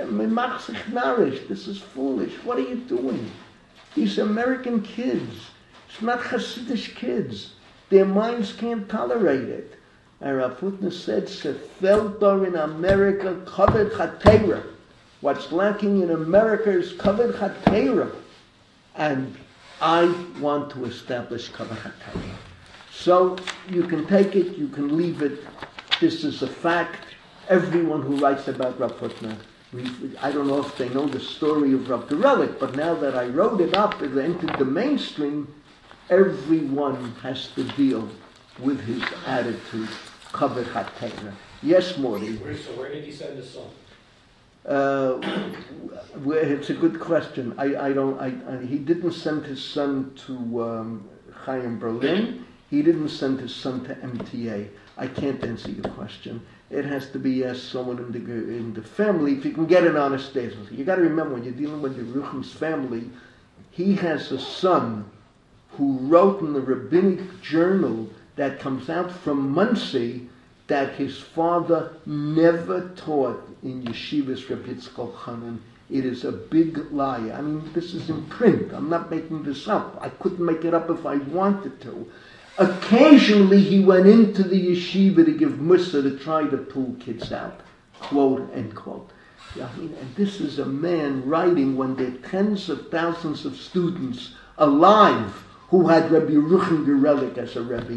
this is foolish. What are you doing? These American kids, it's not Hasidic kids. Their minds can't tolerate it. And Rav Hutner said, Sefeldor in America, Kavod Chatera. What's lacking in America is Kavod Chatera. And I want to establish Kavod Chatera. So you can take it, you can leave it. This is a fact. Everyone who writes about Rav Hutner, I don't know if they know the story of Rav Gerelik, but now that I wrote it up, it entered the mainstream, everyone has to deal with his attitude. Kavod Chatera. Yes, Morty. Where, so where did he send his son? Uh, well, it's a good question. I, I don't. I, I, he didn't send his son to um, Chaim Berlin. He didn't send his son to M T A. I can't answer your question. It has to be asked someone in the in the family if you can get an honest answer. You got to remember when you're dealing with the Ruchim's family, he has a son who wrote in the rabbinic journal that comes out from Muncie that his father never taught in Yeshivas Reb Yitzchak Chanan. It is a big lie. I mean, this is in print. I'm not making this up. I couldn't make it up if I wanted to. Occasionally he went into the yeshiva to give mussar to try to pull kids out. Quote, end quote. I mean, and this is a man writing when there are tens of thousands of students alive who had Rabbi Yerucham Gerelik as a Rebbe.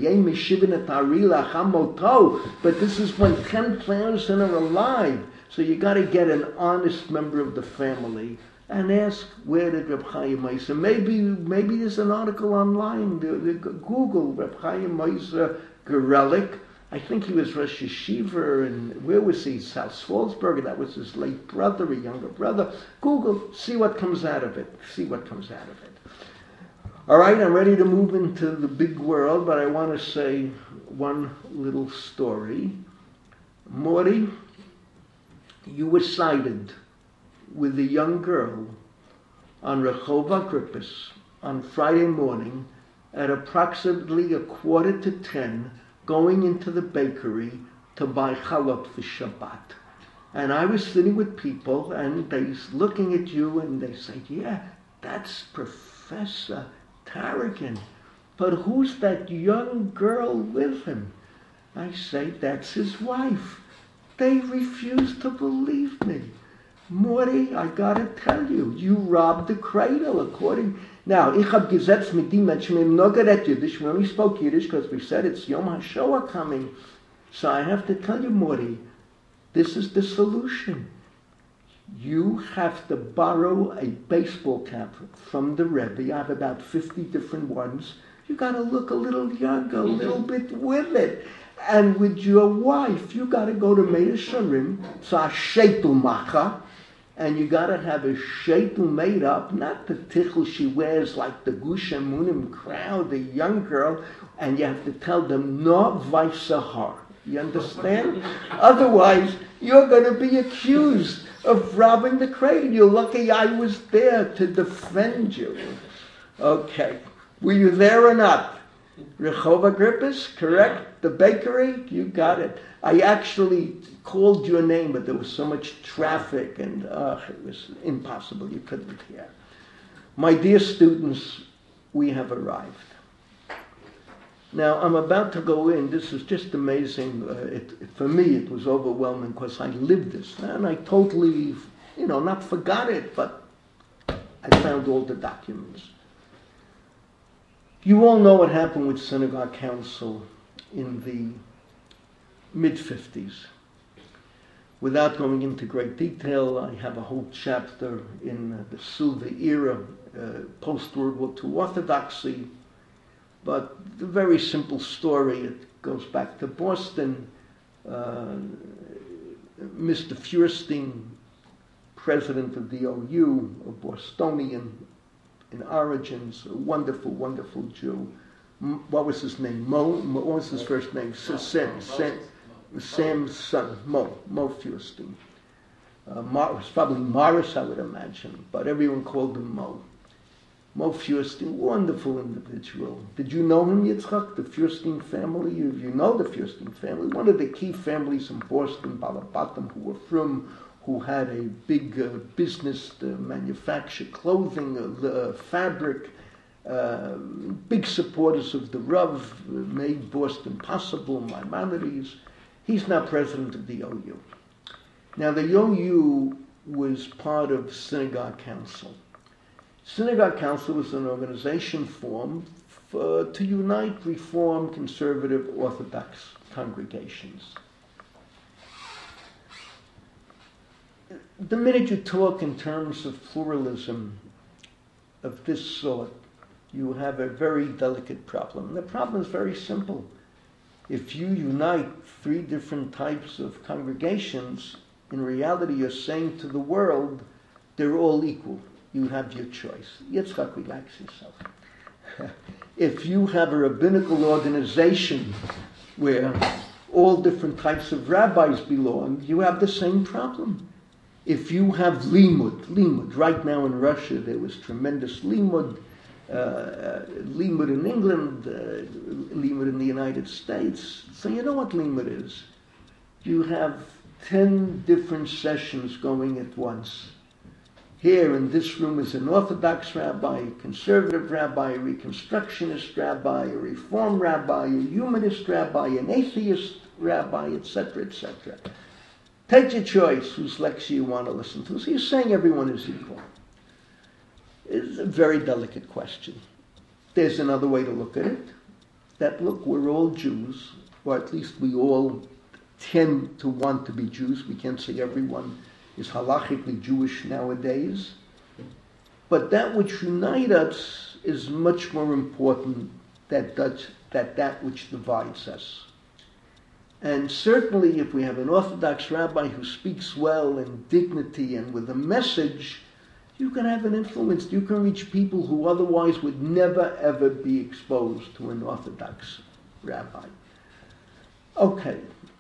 But this is when ten thousand are alive. So you got to get an honest member of the family and ask, where did Reb Chaim Meiser? Maybe, maybe there's an article online. Google Reb Chaim Meiser Gerelik. I think he was Rosh Yeshiva, and where was he? South Salzburg. That was his late brother, a younger brother. Google, see what comes out of it. See what comes out of it. All right, I'm ready to move into the big world, but I want to say one little story. Morty, you were sighted with a young girl on Rehov Agrippas on Friday morning at approximately a quarter to ten, going into the bakery to buy challah for Shabbat. And I was sitting with people, and they're looking at you, and they say, yeah, that's Professor Tarragon. But who's that young girl with him? I say, that's his wife. They refuse to believe me. Morty, I gotta tell you, you robbed the cradle according... Now, ich hab gesetzt mit die Menschen im Nogaret Yiddish, when we spoke Yiddish, because we said it's Yom HaShoah coming. So I have to tell you, Morty, this is the solution. You have to borrow a baseball cap from the Rebbe. I have about fifty different ones. You got to look a little younger, a little bit with it. And with your wife, you got to go to Meir Sharim, so a sheitul macha, and you got to have a sheitul made up, not the tichel she wears like the Gush Emunim crowd, the young girl, and you have to tell them, no vaisahar. You understand? Otherwise, you're going to be accused of robbing the cradle. You're lucky I was there to defend you. Okay. Were you there or not? Rehov Agrippas, correct? The bakery? You got it. I actually called your name, but there was so much traffic and uh, it was impossible. You couldn't hear. My dear students, we have arrived. Now, I'm about to go in. This is just amazing. Uh, it, it, for me, it was overwhelming because I lived this. And I totally, you know, not forgot it, but I found all the documents. You all know what happened with Synagogue Council in the mid-fifties. Without going into great detail, I have a whole chapter in uh, the Silver Era, uh, post-World War Two orthodoxy. But the very simple story, it goes back to Boston. Uh, Mister Feuerstein, president of the O U, a Bostonian in origins, a wonderful, wonderful Jew. M- what was his name? Mo? Mo what was his first name? Sam, Sam, Sam, Sam's son, Mo, Mo Feuerstein. Uh, Mar- it was probably Morris, I would imagine, but everyone called him Mo. Mo Feuerstein, wonderful individual. Did you know him, Yitzchak? The Feuerstein family? You, you know the Feuerstein family. One of the key families in Boston, Balabatam, who were from, who had a big uh, business to manufacture clothing, uh, uh, fabric, uh, big supporters of the Rav, uh, made Boston possible, Maimonides. He's now president of the O U. Now, the O U was part of Synagogue Council. Synagogue Council was an organization formed for, to unite Reform, Conservative, Orthodox congregations. The minute you talk in terms of pluralism of this sort, you have a very delicate problem. The problem is very simple. If you unite three different types of congregations, in reality you're saying to the world, they're all equal. You have your choice. Yitzchak, relax yourself. If you have a rabbinical organization where all different types of rabbis belong, you have the same problem. If you have limud, limud, right now in Russia there was tremendous limud, uh, limud in England, uh, limud in the United States. So you know what limud is. You have ten different sessions going at once. Here in this room is an Orthodox rabbi, a conservative rabbi, a Reconstructionist rabbi, a Reform rabbi, a Humanist rabbi, an Atheist rabbi, et cetera, et cetera. Take your choice whose lecture you want to listen to. So you're saying everyone is equal. It's a very delicate question. There's another way to look at it. That, look, we're all Jews, or at least we all tend to want to be Jews. We can't say everyone is halachically Jewish nowadays. But that which unites us is much more important than that, that, that which divides us. And certainly if we have an Orthodox rabbi who speaks well in dignity and with a message, you can have an influence. You can reach people who otherwise would never ever be exposed to an Orthodox rabbi. Okay.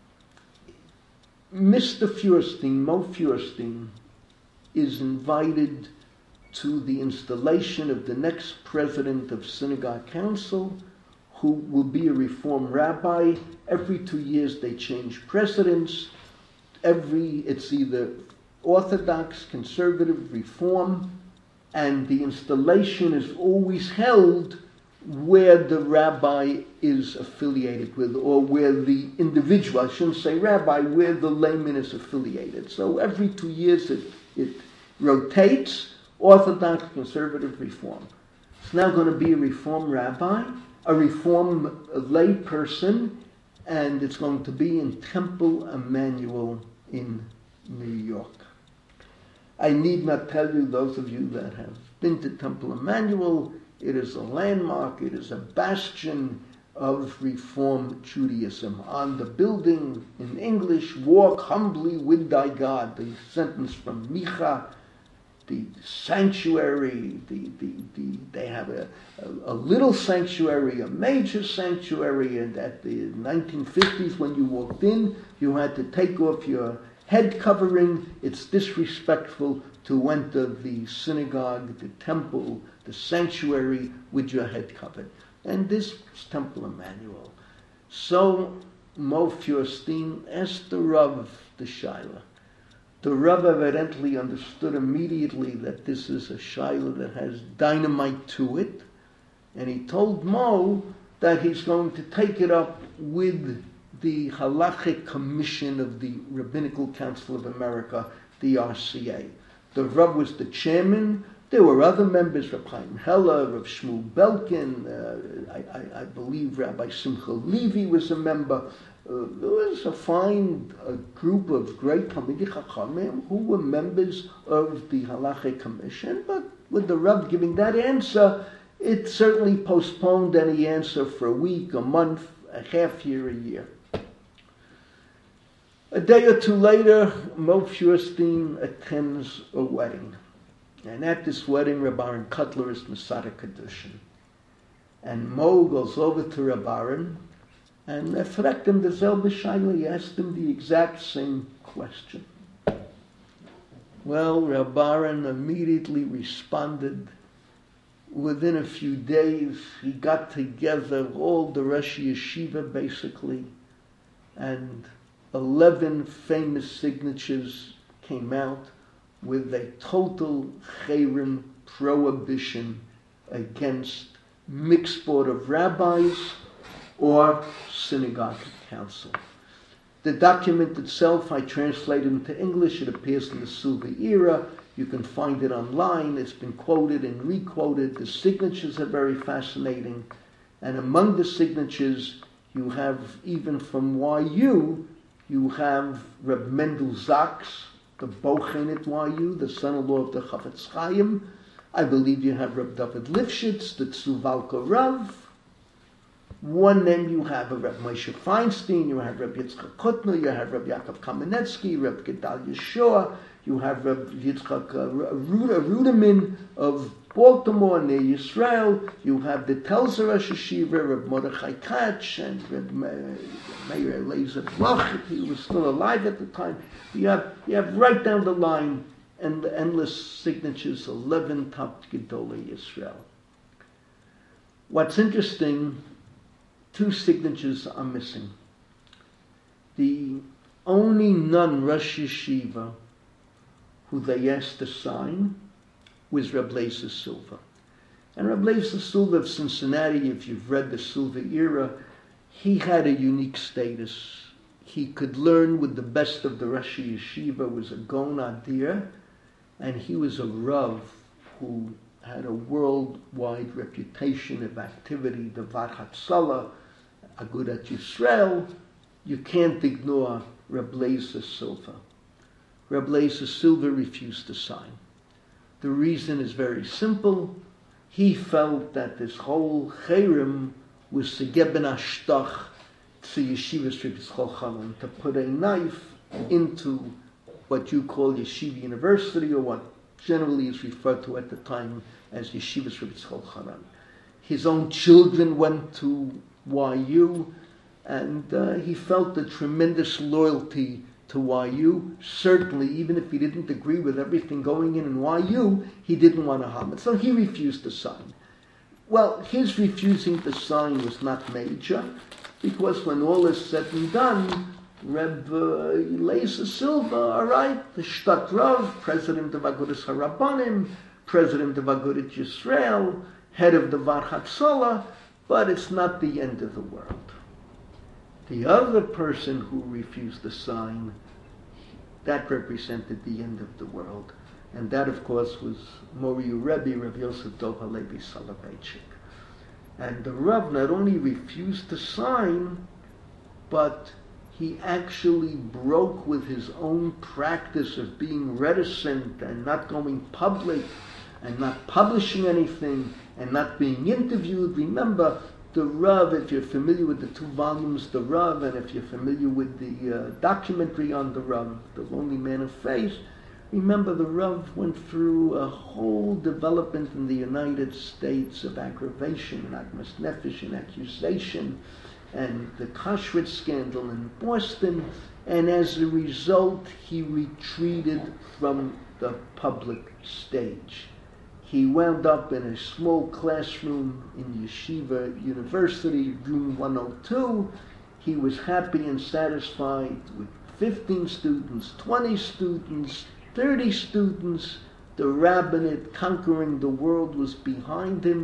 Mister Feuerstein, Mo Feuerstein, is invited to the installation of the next president of Synagogue Council, who will be a Reform rabbi. Every two years they change presidents. Every, it's either Orthodox, Conservative, Reform, and the installation is always held where the rabbi is affiliated with, or where the individual, I shouldn't say rabbi, where the layman is affiliated. So every two years it, it rotates, Orthodox, Conservative, Reform. It's now going to be a Reform rabbi, a Reform lay person, and it's going to be in Temple Emmanuel in New York. I need not tell you, those of you that have been to Temple Emmanuel, it is a landmark, it is a bastion of Reform Judaism. On the building in English, walk humbly with thy God, the sentence from Micha, the sanctuary, the, the, the, they have a, a, a little sanctuary, a major sanctuary, and at the nineteen fifties when you walked in, you had to take off your head covering. It's disrespectful to enter the synagogue, the temple, the sanctuary with your head covered. And this is Temple Emmanuel. So Mo Feuerstein asked the Rav, the Shaila. The Rav evidently understood immediately that this is a Shaila that has dynamite to it. And he told Mo, that he's going to take it up with the Halachic Commission of the Rabbinical Council of America, the R C A. The Rav was the chairman. There were other members, Rav Chaim Heller, Rav Shmuel Belkin, uh, I, I, I believe Rabbi Simcha Levi was a member. Uh, there was a fine uh, group of great Talmidei Chachamim who were members of the Halachic Commission, but with the Rav giving that answer, it certainly postponed any answer for a week, a month, a half year, a year. A day or two later, Mo Feuerstein attends a wedding. And at this wedding, Reb Aaron Kotler is Masada Kedushin. And Mo goes over to Reb Aaron and fragt him derselbe Shaila. He asked him the exact same question. Well, Reb Aaron immediately responded. Within a few days, he got together all the Rosh Yeshiva, basically, and eleven famous signatures came out with a total cherem prohibition against mixed board of rabbis or synagogue council. The document itself I translated into English. It appears in the Silver Era. You can find it online. It's been quoted and requoted. The signatures are very fascinating. And among the signatures, you have, even from Y U, you have Reb Mendel Zaks, the Bochen at Y U, the son-in-law of the Chafetz Chaim. I believe you have Reb David Lifshitz, the Tzuvalka Rav. One name you have a Reb Moshe Feinstein, you have Reb Yitzchak Kutner, you have Reb Yaakov Kamenetsky, Reb Gedal Yeshua, you have Reb Yitzchak uh, Ruderman of Baltimore near Yisrael, you have the Telzer Rosh Yeshiva, Reb Mordechai Katz, and Reb Meir Eliezer Bloch, he was still alive at the time. You have, you have right down the line, and the endless signatures, eleven top Gedolei Yisrael. What's interesting, two signatures are missing. The only non-Rosh Yeshiva who they asked to sign was Reb Lezer Silver. And Reb Lezer Silver of Cincinnati, if you've read the Silver Era, he had a unique status. He could learn with the best of the Rosh Yeshiva, was a Gaon Adir, and he was a Rav who had a worldwide reputation of activity, the Var Hatzalah, Agudat Yisrael. You can't ignore Reb Lezer Silver. Reb Lezer Silver refused to sign. The reason is very simple. He felt that this whole cherem was to geben ashtach to Yeshivas Reb Yitzchak Chanan, to put a knife into what you call Yeshiva University, or what generally is referred to at the time as Yeshivas Reb Yitzchak Chanan. His own children went to Y U, and uh, he felt a tremendous loyalty to Y U. Certainly, even if he didn't agree with everything going in in Y U, he didn't want to harm it. So he refused to sign. Well, his refusing to sign was not major, because when all is said and done, Reb uh, Lezer Silver, all right, the Shtat Rav, president of Agudas HaRabbanim, president of Agudat Yisrael, head of the Var Hatzalah, but it's not the end of the world. The other person who refused to sign, that represented the end of the world. And that, of course, was Moriu Rebbe, Reb Yosef Dov Halevi Soloveitchik. And the Rav not only refused to sign, but he actually broke with his own practice of being reticent and not going public and not publishing anything and not being interviewed. Remember, the Rav, if you're familiar with the two volumes, the Rav, and if you're familiar with the uh, documentary on the Rav, The Lonely Man of Faith, remember the Rav went through a whole development in the United States of aggravation, and agmas nefesh, and accusation, and the Kashrut scandal in Boston, and as a result, he retreated from the public stage. He wound up in a small classroom in Yeshiva University, room one oh two. He was happy and satisfied with fifteen students, twenty students, thirty students. The rabbinate conquering the world was behind him,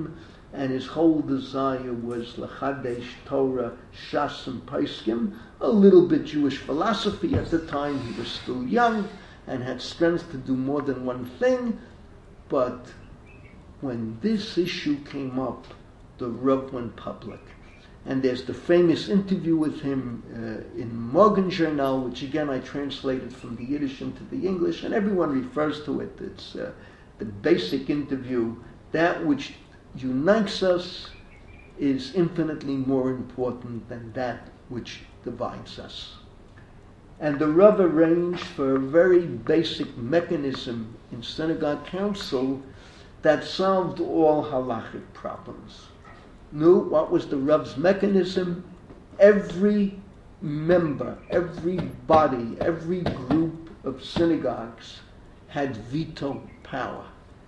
and his whole desire was L'chadesh Torah, Shas, and Paiskim, a little bit Jewish philosophy. At the time he was still young and had strength to do more than one thing, but when this issue came up, the Rav went public. And there's the famous interview with him uh, in Morgen Journal, which again I translated from the Yiddish into the English, and everyone refers to it. It's uh, the basic interview. That which unites us is infinitely more important than that which divides us. And the Rav arranged for a very basic mechanism in synagogue council that solved all halachic problems. Knew what was the Rav's mechanism? Every member, every body, every group of synagogues had veto power,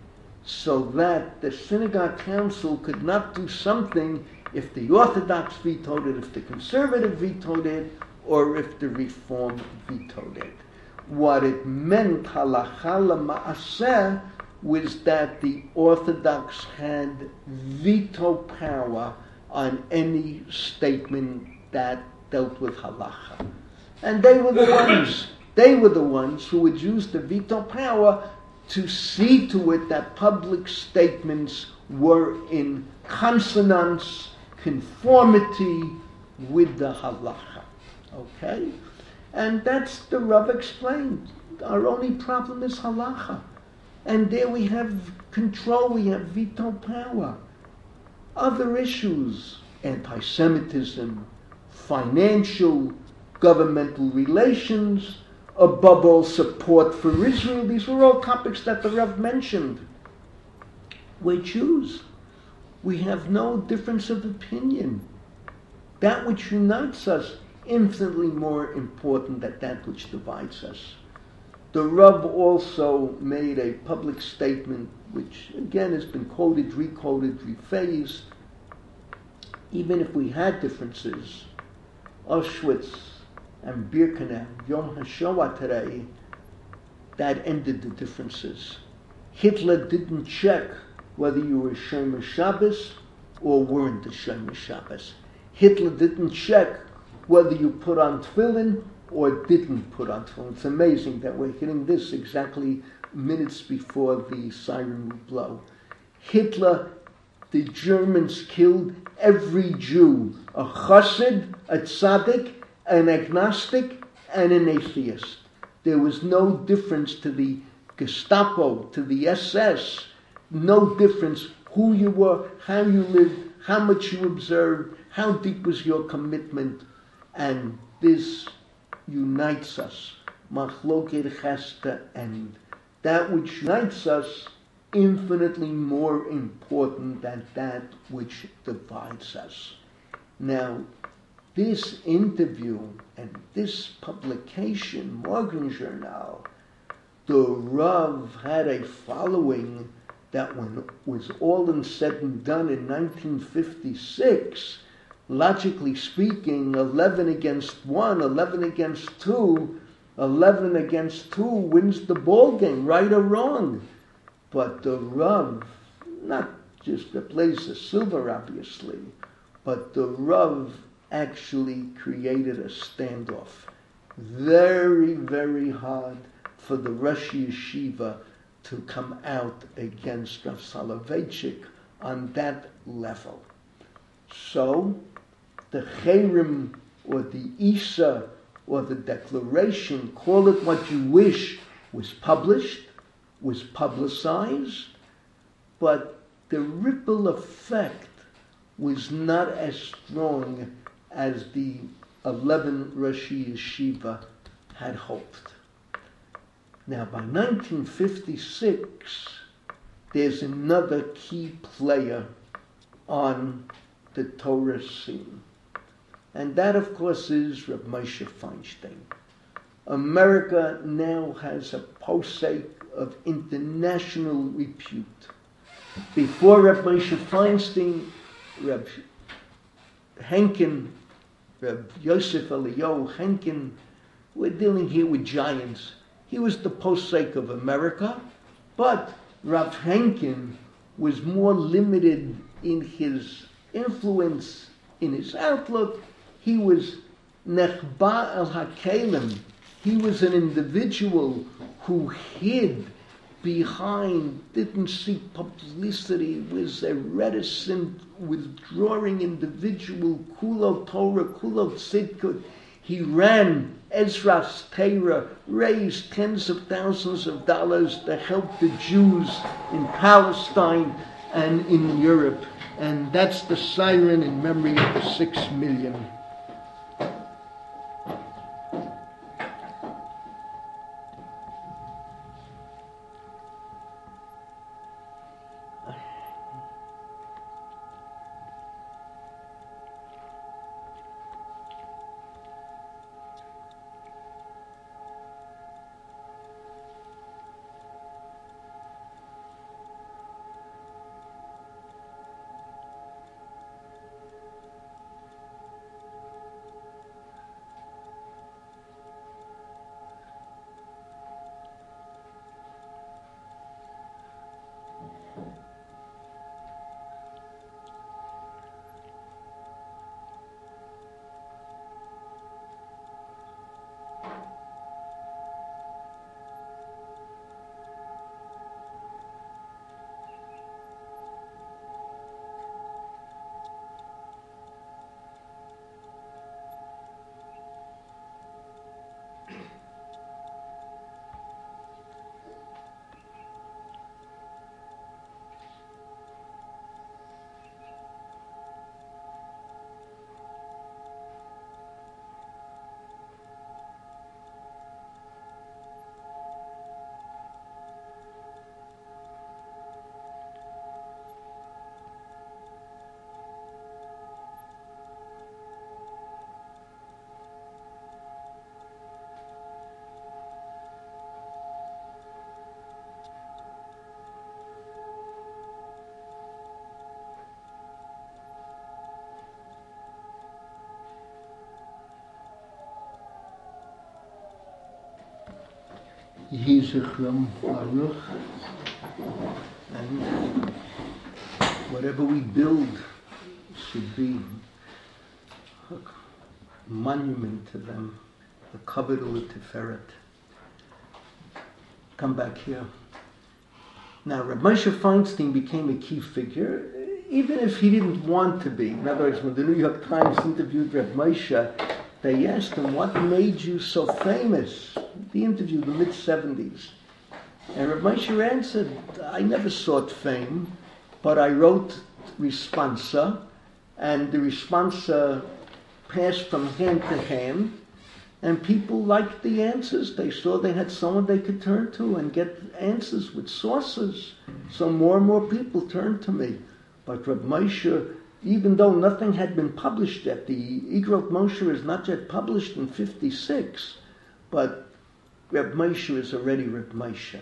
so that the synagogue council could not do something if the Orthodox vetoed it, if the conservative vetoed it, or if the Reform vetoed it. What it meant, halacha l'ma'aseh, was that the Orthodox had veto power on any statement that dealt with halacha. And they were the ones, they were the ones who would use the veto power to see to it that public statements were in consonance, conformity with the halacha. Okay? And that's the Rav explained. Our only problem is halacha. And there we have control, we have veto power. Other issues, anti-Semitism, financial, governmental relations, above all support for Israel, these were all topics that the Rav mentioned. We're Jews. We have no difference of opinion. That which unites us, infinitely more important than that which divides us. The Rav also made a public statement, which again has been quoted, requoted, rephased. Even if we had differences, Auschwitz and Birkenau, Yom HaShoah today, that ended the differences. Hitler didn't check whether you were Shomer Shabbos or weren't a Shomer Shabbos. Hitler didn't check whether you put on tefillin or didn't put on tefillin. It's amazing that we're hitting this exactly minutes before the siren would blow. Hitler, the Germans killed every Jew, a chassid, a tzaddik, an agnostic, and an atheist. There was no difference to the Gestapo, to the S S, no difference who you were, how you lived, how much you observed, how deep was your commitment, and this unites us. Machloket has to end. That which unites us, infinitely more important than that which divides us. Now, this interview and this publication, Morgen Journal, the Rav had a following that when it was all and said and done in nineteen fifty-six, logically speaking, eleven against one, eleven against two, eleven against two wins the ball game, right or wrong. But the Rav, not just replaced the silver, obviously, but the Rav actually created a standoff. Very, very hard for the Rosh Yeshiva to come out against Rav Soloveitchik on that level. So, the Cherem, or the Isa, or the declaration, call it what you wish, was published, was publicized, but the ripple effect was not as strong as the eleven Rosh Yeshiva had hoped. Now, by nineteen fifty-six, there's another key player on the Torah scene. And that, of course, is Reb Moshe Feinstein. America now has a posek of international repute. Before Reb Moshe Feinstein, Reb Henkin, Reb Yosef Eliyahu Henkin, we're dealing here with giants. He was the posek of America, but Reb Henkin was more limited in his influence, in his outlook. He was nechba el hakelim. He was an individual who hid behind, didn't seek publicity, was a reticent, withdrawing individual, kulo Torah, kulo tzidkut. He ran Ezra's Torah, raised tens of thousands of dollars to help the Jews in Palestine and in Europe. And that's the siren in memory of the six million. Yehi Zichram Baruch, and whatever we build should be a monument to them, the Kavod U'Tiferet. Come back here. Now, Reb Moshe Feinstein became a key figure, even if he didn't want to be. In other words, when the New York Times interviewed Reb Moshe, they asked him, what made you so famous? The interview, the mid-seventies. And Reb Moshe answered, I never sought fame, but I wrote responsa, and the responsa passed from hand to hand, and people liked the answers. They saw they had someone they could turn to and get answers with sources. So more and more people turned to me. But Reb Moshe, even though nothing had been published yet, the Igrot Moshe is not yet published in fifty-six, but Reb Moshe is already Reb Moshe.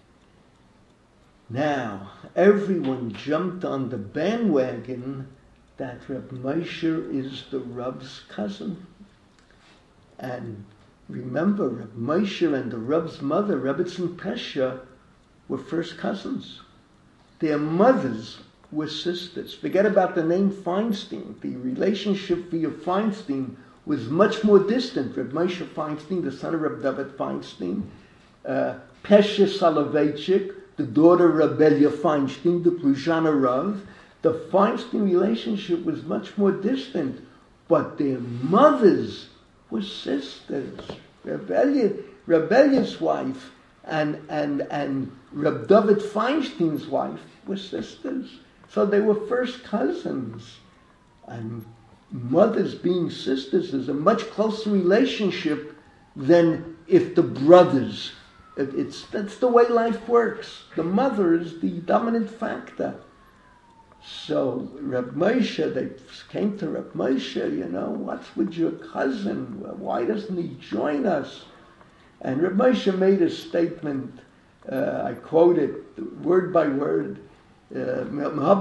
Now, everyone jumped on the bandwagon that Reb Moshe is the Rav's cousin. And remember, Reb Moshe and the Rav's mother, Rebbetzin Pesha, were first cousins. Their mothers were sisters. Forget about the name Feinstein. The relationship via Feinstein was much more distant. Reb Moshe Feinstein, the son of Reb David Feinstein, uh, Pesha Soloveitchik, the daughter of Rebellia Feinstein, the Pluzhana Rav. The Feinstein relationship was much more distant, but their mothers were sisters. Rebellia, Rebellia's wife and, and, and Reb David Feinstein's wife were sisters. So they were first cousins. And mothers being sisters is a much closer relationship than if the brothers. It, it's that's the way life works. The mother is the dominant factor. So Reb Moshe, they came to Reb Moshe, you know, what's with your cousin? Why doesn't he join us? And Reb Moshe made a statement, uh, I quote it word by word. Uh, we have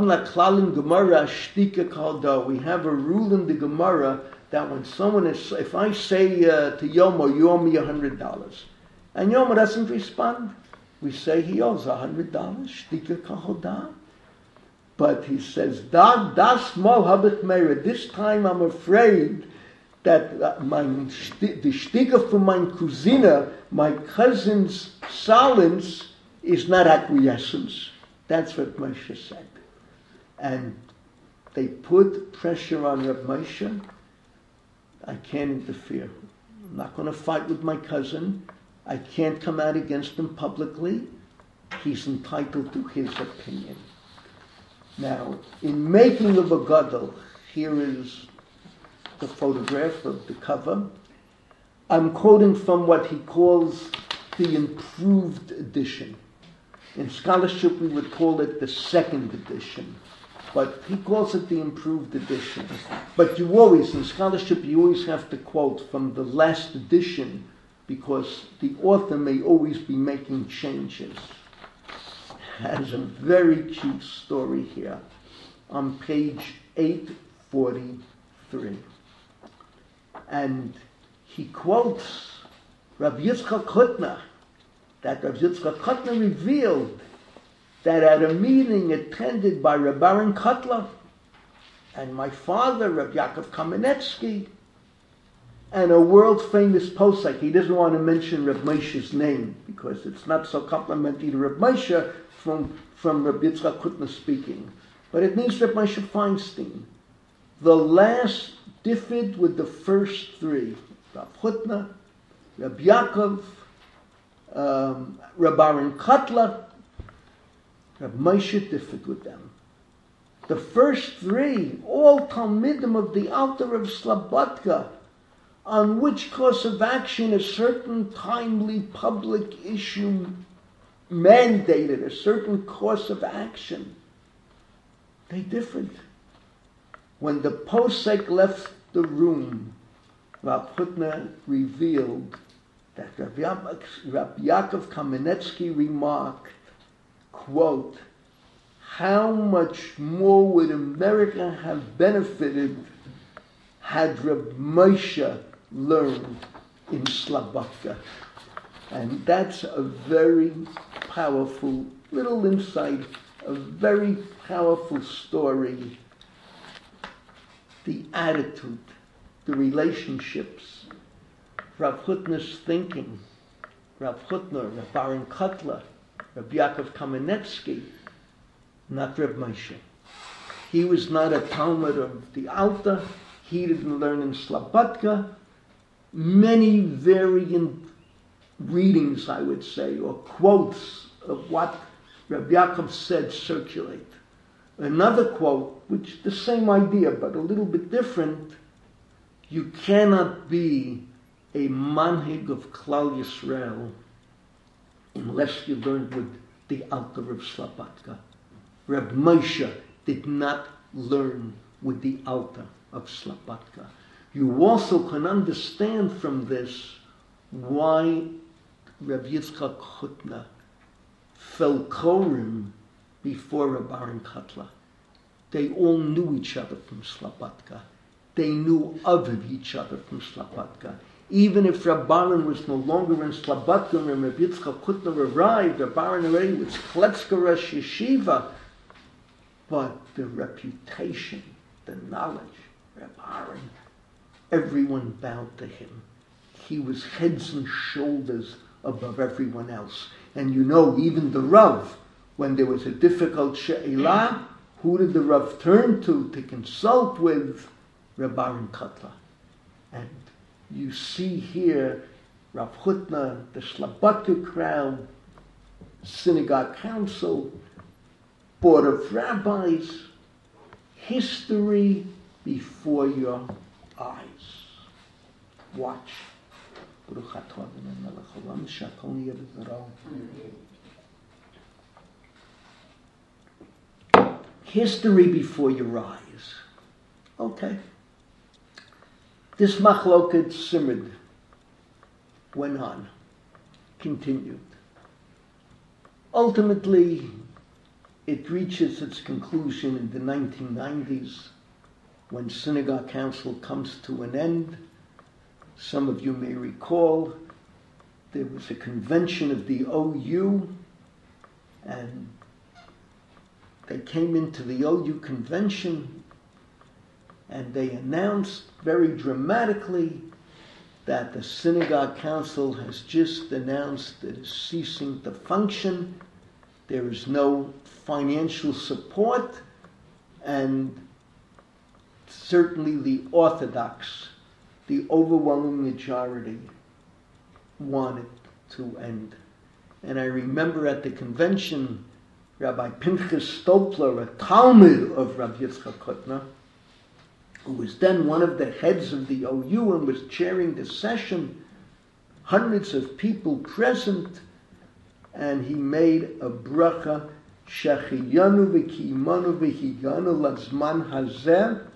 a rule in the Gemara that when someone is, if I say uh, to Yomo, you owe me a hundred dollars, and Yomo doesn't respond, we say he owes a hundred dollars. Shtika kahoda. But he says, da, das Mal hab ich mehr. This time I'm afraid that uh, mein, the sticker from my cousine, my cousin's silence is not acquiescence. That's what Moshe said. And they put pressure on Reb Moshe. I can't interfere. I'm not going to fight with my cousin. I can't come out against him publicly. He's entitled to his opinion. Now, in making of a gadol, here is the photograph of the cover. I'm quoting from what he calls the improved edition. In scholarship, we would call it the second edition, but he calls it the improved edition. But you always, in scholarship, you always have to quote from the last edition because the author may always be making changes. Has a very cute story here on page eight forty-three. And he quotes Rav Yitzchak Hutner, that Rav Yitzchak Hutner revealed that at a meeting attended by Reb Aaron Kotler and my father, Reb Yaakov Kamenetsky, and a world-famous posek. He doesn't want to mention Reb Moshe's name because it's not so complimentary to Reb Moshe from, from Reb Yitzchak Hutner speaking. But it means Reb Moshe Feinstein. The last differed with the first three. Rav Hutner, Reb Yaakov, um, Reb Aaron Kotler, Reb Moshe differed with them. The first three, all Talmidim of the Alter of Slobodka, on which course of action a certain timely public issue mandated, a certain course of action. They differed. When the posek left the room, Rav Hutner revealed that Rav Yaakov Kamenetsky remarked, quote, how much more would America have benefited had Reb Moshe learned in Slobodka? And that's a very powerful little insight, a very powerful story. The attitude, the relationships, Rav Hutner's thinking, Rav Hutner, Rav Aaron Kotler, Rav Yaakov Kamenetsky, not Reb Moshe. He was not a Talmud of the Alter. He didn't learn in Slobodka. Many variant readings, I would say, or quotes of what Reb Yaakov said circulate. Another quote, which the same idea but a little bit different, you cannot be a manhig of Klal Yisrael unless you learn with the Alter of Slobodka. Reb Moshe did not learn with the Alter of Slobodka. You also can understand from this why Reb Yitzchak Hutner fell korim before Reb Aaron Kotler. They all knew each other from Slobodka. They knew of each other from Slobodka. Even if Reb Aaron was no longer in Slobodka and Reb Yitzchak Hutner arrived, Reb Aaron already was Kletzker Rosh Yeshiva. But the reputation, the knowledge, Reb Aaron, everyone bowed to him. He was heads and shoulders above everyone else. And you know, even the Rav, when there was a difficult she'elah, who did the Rav turn to to consult with? Reb Aaron Kotler. And you see here Rav Hutner, the Slobodka crowd, synagogue council, board of rabbis, history before your eyes. Watch. History before your eyes. Okay. This machloket simmered, went on, continued. Ultimately, it reaches its conclusion in the nineteen nineties when Synagogue Council comes to an end. Some of you may recall there was a convention of the O U, and they came into the O U convention and they announced very dramatically that the synagogue council has just announced that it's ceasing to function. There is no financial support, and certainly the Orthodox, the overwhelming majority, wanted to end. And I remember at the convention, Rabbi Pinchas Stopler, a Talmud of Rabbi Yitzchak Kotner, who was then one of the heads of the O U and was chairing the session, hundreds of people present, and he made a bracha, Shechiyanu v'kiyimanu v'higanu lazman hazeh,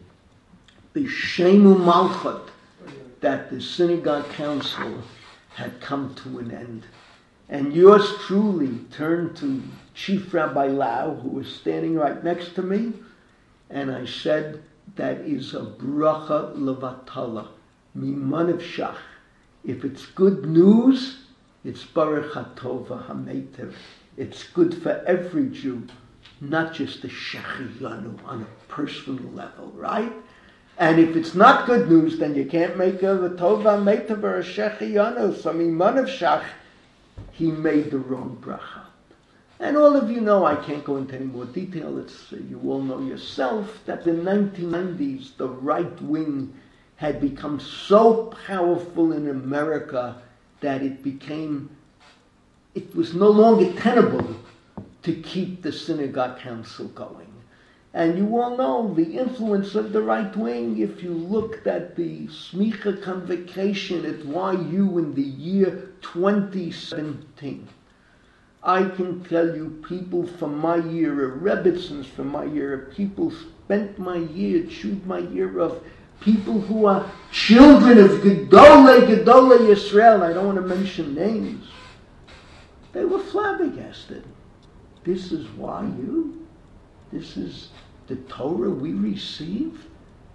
b'shemu malchut, that the synagogue council had come to an end. And yours truly turned to Chief Rabbi Lau, who was standing right next to me, and I said, that is a bracha levatala, miman shach. If it's good news, it's baruch hatova hameitev. It's good for every Jew, not just the shechiyanu on a personal level, right? And if it's not good news, then you can't make a tova hameitev or a shechiyanu. So miman shach, he made the wrong bracha. And all of you know, I can't go into any more detail, it's, uh, you all know yourself, that in the nineteen nineties, the right wing had become so powerful in America that it became, it was no longer tenable to keep the synagogue council going. And you all know the influence of the right wing. If you looked at the Smicha convocation at Y U in the year twenty seventeen, I can tell you people from my year of Rebbitzins, from my year of people spent my year, chewed my year of people who are children of Gedolei, Gedolei Yisrael, I don't want to mention names. They were flabbergasted. This is Y U? This is the Torah we receive?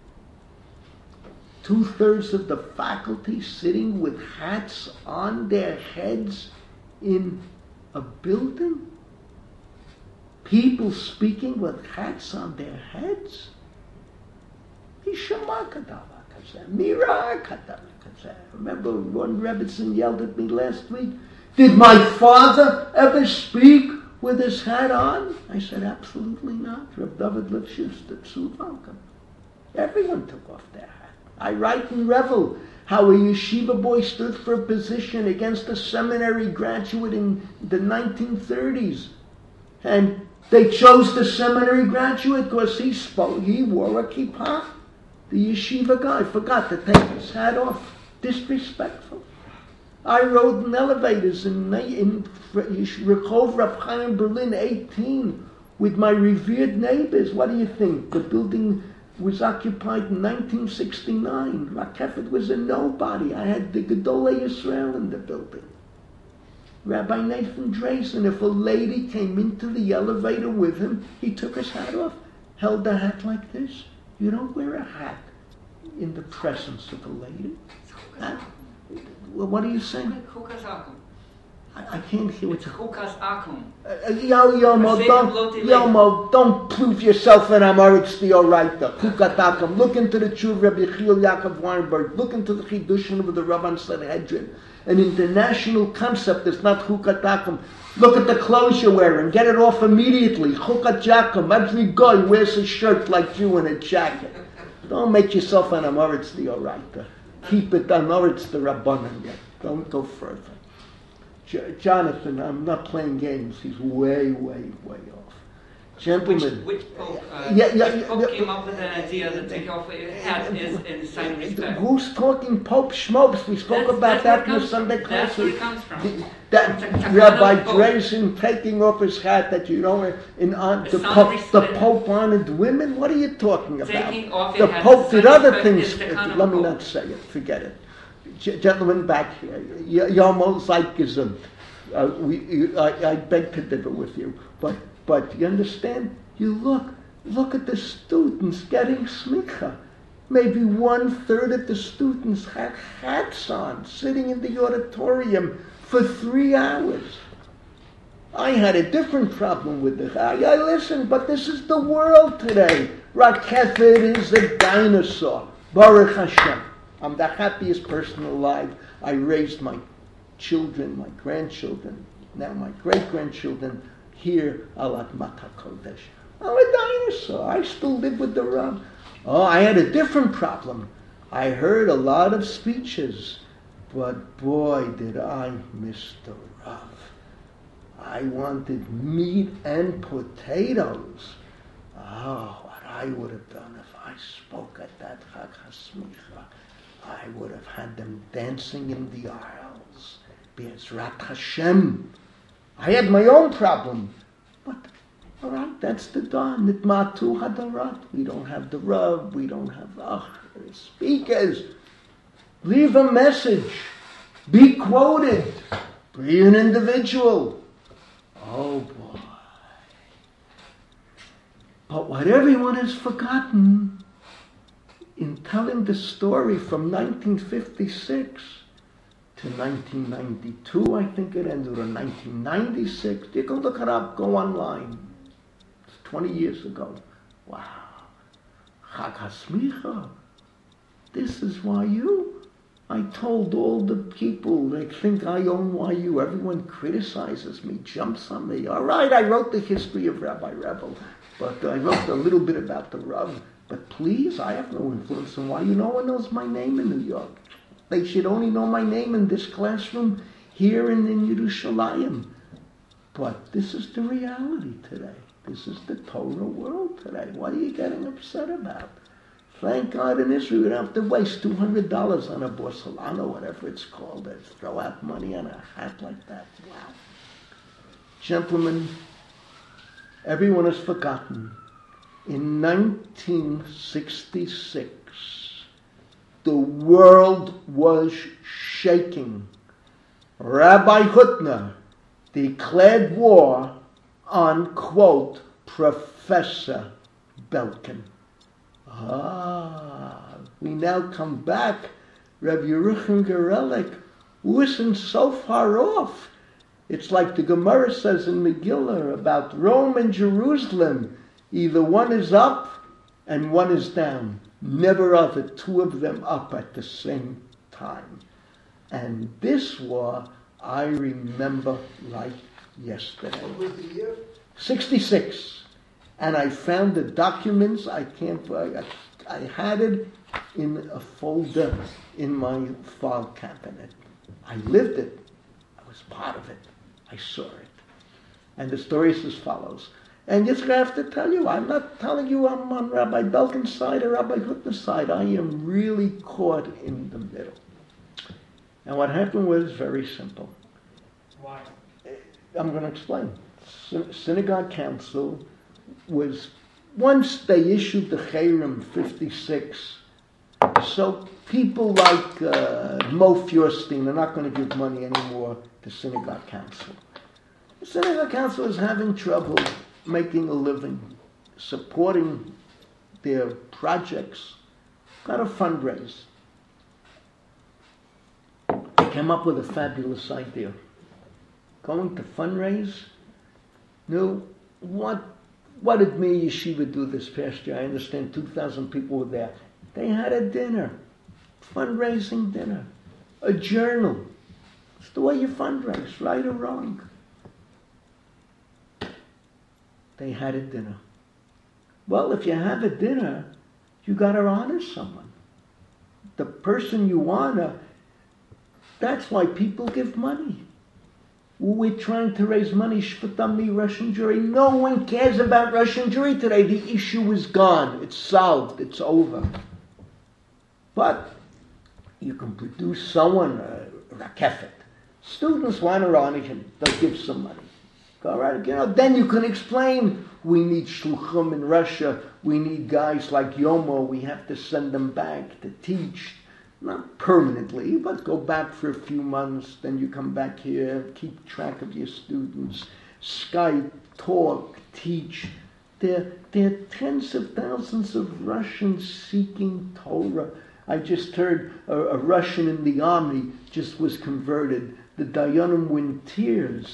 Two-thirds of the faculty sitting with hats on their heads in a building? People speaking with hats on their heads? Remember one Rebbitzin yelled at me last week, did my father ever speak with his hat on? I said, absolutely not. Reb David Lifshitz, the Tzuvakam. Everyone took off their hat. I write in Revel how a yeshiva boy stood for a position against a seminary graduate in the nineteen thirties. And they chose the seminary graduate because he spoke, he wore a kippah. The yeshiva guy forgot to take his hat off. Disrespectful. I rode in elevators in, in Rehov Rav Chaim Berlin eighteen with my revered neighbors. What do you think? The building was occupied in nineteen sixty-nine. Rakefet was a nobody. I had the Gedolei Yisrael in the building. Rabbi Nathan Drazen, if a lady came into the elevator with him, he took his hat off, held the hat like this. You don't wear a hat in the presence of a lady. Huh? Well, what are you saying? I, I can't hear what you're saying. Uh, Yo, Yomo, don't, Yomo, don't prove yourself an Amoritz Theoraita. Kukatakum. Look into the Tshuva Rabbi Yechiel Yaakov Weinberg. Look into the Chidushim of the Rabban Sanhedrin. An international concept is not Kukatakum. Look at the clothes you're wearing. Get it off immediately. Chukat Jakum. Every guy wears a shirt like you and a jacket. Don't make yourself an Amoritz Theoraita. Keep it Amoritz the Rabbanan yet. Don't go further. Jonathan, I'm not playing games. He's way, way, way off. Gentlemen. Which, which Pope, uh, yeah, yeah, which Pope yeah, came up with the idea that take off your hat is in the same respect? Who's talking Pope Schmopes? We spoke That's- about that's that where in it the comes Sunday from. class. That's where it comes from. The- That It's a- Rabbi Pope. Drazen taking off his hat that you know in on The the sun Pope, the respect- Pope honored women. What are you talking about? Taking off The your hat, Pope did sun other respect things. is the kind of Let me Pope. not say it. Forget it. G- gentlemen, back here. Yomo Zeitgeism. Uh, we, you, I, I beg to differ with you, but but you understand? You look, look at the students getting smicha. Maybe one third of the students had hats on, sitting in the auditorium for three hours. I had a different problem with the I, I listen, but this is the world today. Rakefet is a dinosaur. Baruch Hashem. I'm the happiest person alive. I raised my children, my grandchildren, now my great-grandchildren here al Admat HaKodesh. I'm a dinosaur. I still live with the Rav. Oh, I had a different problem. I heard a lot of speeches, but boy, did I miss the Rav. I wanted meat and potatoes. Oh, what I would have done if I spoke at that Chag HaSmicha. I would have had them dancing in the aisles. Be'ezrat Hashem. I had my own problem. But, all right, that's the dawn. Nitmatu hadarat. We don't have the Rav. We don't have the speakers. Leave a message. Be quoted. Be an individual. Oh, boy. But what everyone has forgotten in telling the story from nineteen fifty-six to nineteen ninety-two, I think it ended, or nineteen ninety-six. You can look it up, go online. It's twenty years ago. Wow. Chag HaSmicha. This is Y U. I told all the people they think I own Y U. Everyone criticizes me, jumps on me. All right, I wrote the history of Rabbi Rebel, but I wrote a little bit about the Rav. But please, I have no influence on Y U. No one knows my name in New York. They should only know my name in this classroom here in, in Yerushalayim. But this is the reality today. This is the Torah world today. What are you getting upset about? Thank God in Israel, you don't have to waste two hundred dollars on a borsalano, whatever it's called. They throw out money on a hat like that. Wow. Gentlemen, everyone has forgotten. In nineteen sixty-six, the world was shaking. Rabbi Hutner declared war on, quote, Professor Belkin. Ah, we now come back. Rabbi Yerucham Gerelik wasn't so far off. It's like the Gemara says in Megillah about Rome and Jerusalem. Either one is up and one is down. Never are the two of them up at the same time. And this war, I remember like yesterday. What was the year? sixty-six. And I found the documents. I can't, I, I had it in a folder in my file cabinet. I lived it. I was part of it. I saw it. And the story is as follows. And just I have to tell you, I'm not telling you I'm on Rabbi Belkin's side or Rabbi Hutner's side. I am really caught in the middle. And what happened was very simple. Why? I'm going to explain. Sy- Synagogue Council was, once they issued the Cherem fifty-six, so people like uh, Mo Feuerstein are not going to give money anymore to Synagogue Council. The Synagogue Council is having trouble making a living, supporting their projects. Got a fundraise. They came up with a fabulous idea. Going to fundraise? No, what what did me Yeshiva do this past year? I understand two thousand people were there. They had a dinner, fundraising dinner, a journal. It's the way you fundraise, right or wrong. They had a dinner. Well, if you have a dinner, you got to honor someone. The person you honor, that's why people give money. We're trying to raise money, Shvatami, Russian Jewry. No one cares about Russian Jewry today. The issue is gone. It's solved. It's over. But you can produce someone, uh, Rakefet. Students want to honor him. They'll give some money. All right, you know, then you can explain, we need shluchim in Russia. We need guys like Yomo. We have to send them back to teach. Not permanently, but go back for a few months, then you come back here, keep track of your students, Skype, talk, teach. There, there are tens of thousands of Russians seeking Torah. I just heard a, a Russian in the army just was converted. The Dayanim were in tears.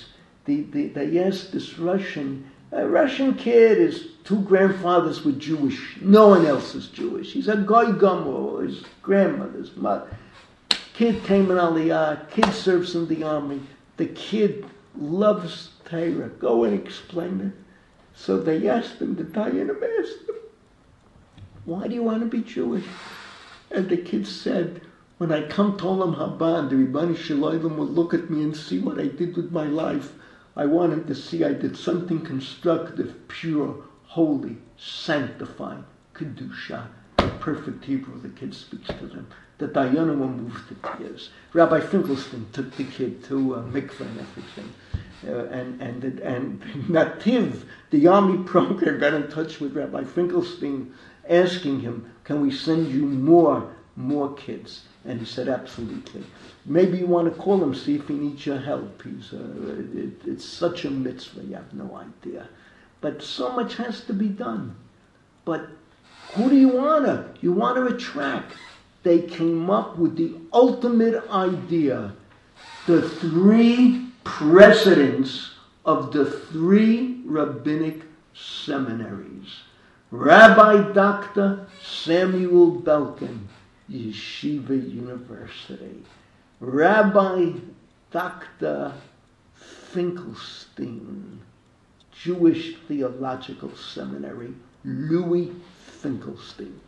the, the, they asked this Russian, a Russian kid, his two grandfathers were Jewish. No one else is Jewish. He's a goy gomor, his grandmother's mother. Kid came in Aliyah, kid serves in the army. The kid loves Torah. Go and explain it. So they asked him, the Dayanim asked him, why do you want to be Jewish? And the kid said, when I come to Olam Haba, the Ribbani Shalom will look at me and see what I did with my life. I want him to see I did something constructive, pure, holy, sanctified, Kedusha. The perfect Hebrew, the kid speaks to them. The Dayanim were moved to tears. Rabbi Finkelstein took the kid to uh, mikveh and everything. Uh, and and and Nativ, the army program, got in touch with Rabbi Finkelstein, asking him, "Can we send you more, more kids?" And he said, "Absolutely. Maybe you want to call him, see if he needs your help. He's uh, it, it's such a mitzvah, you have no idea. But so much has to be done. But who do you want to? You want to attract." They came up with the ultimate idea, the three presidents of the three rabbinic seminaries. Rabbi Doctor Samuel Belkin, Yeshiva University. Rabbi Doctor Finkelstein, Jewish Theological Seminary, Louis Finkelstein.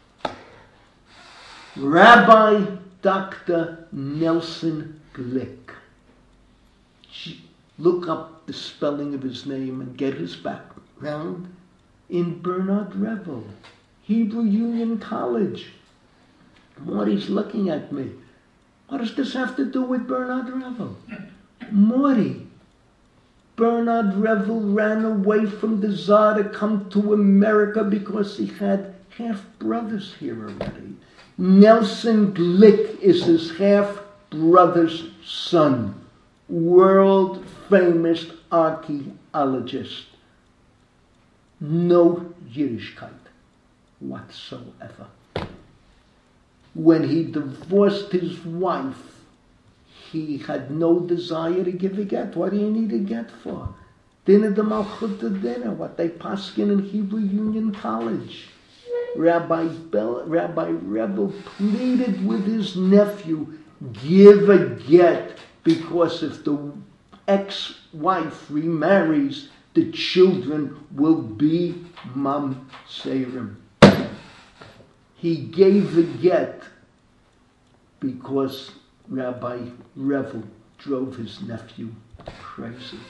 Rabbi Doctor Nelson Glick. Look up the spelling of his name and get his background in Bernard Revel, Hebrew Union College. Morty's looking at me. What does this have to do with Bernard Revel? Morty, Bernard Revel ran away from the Tsar to come to America because he had half-brothers here already. Nelson Glick is his half-brother's son, world-famous archaeologist. No Yiddishkeit whatsoever. When he divorced his wife, he had no desire to give a get. What do you need a get for? Dinner de Malchut dinner, what they paskin in Hebrew Union College. Rabbi Bell, Rabbi Rebel pleaded with his nephew, give a get, because if the ex-wife remarries, the children will be mamzerim. He gave a get because Rabbi Revel drove his nephew crazy.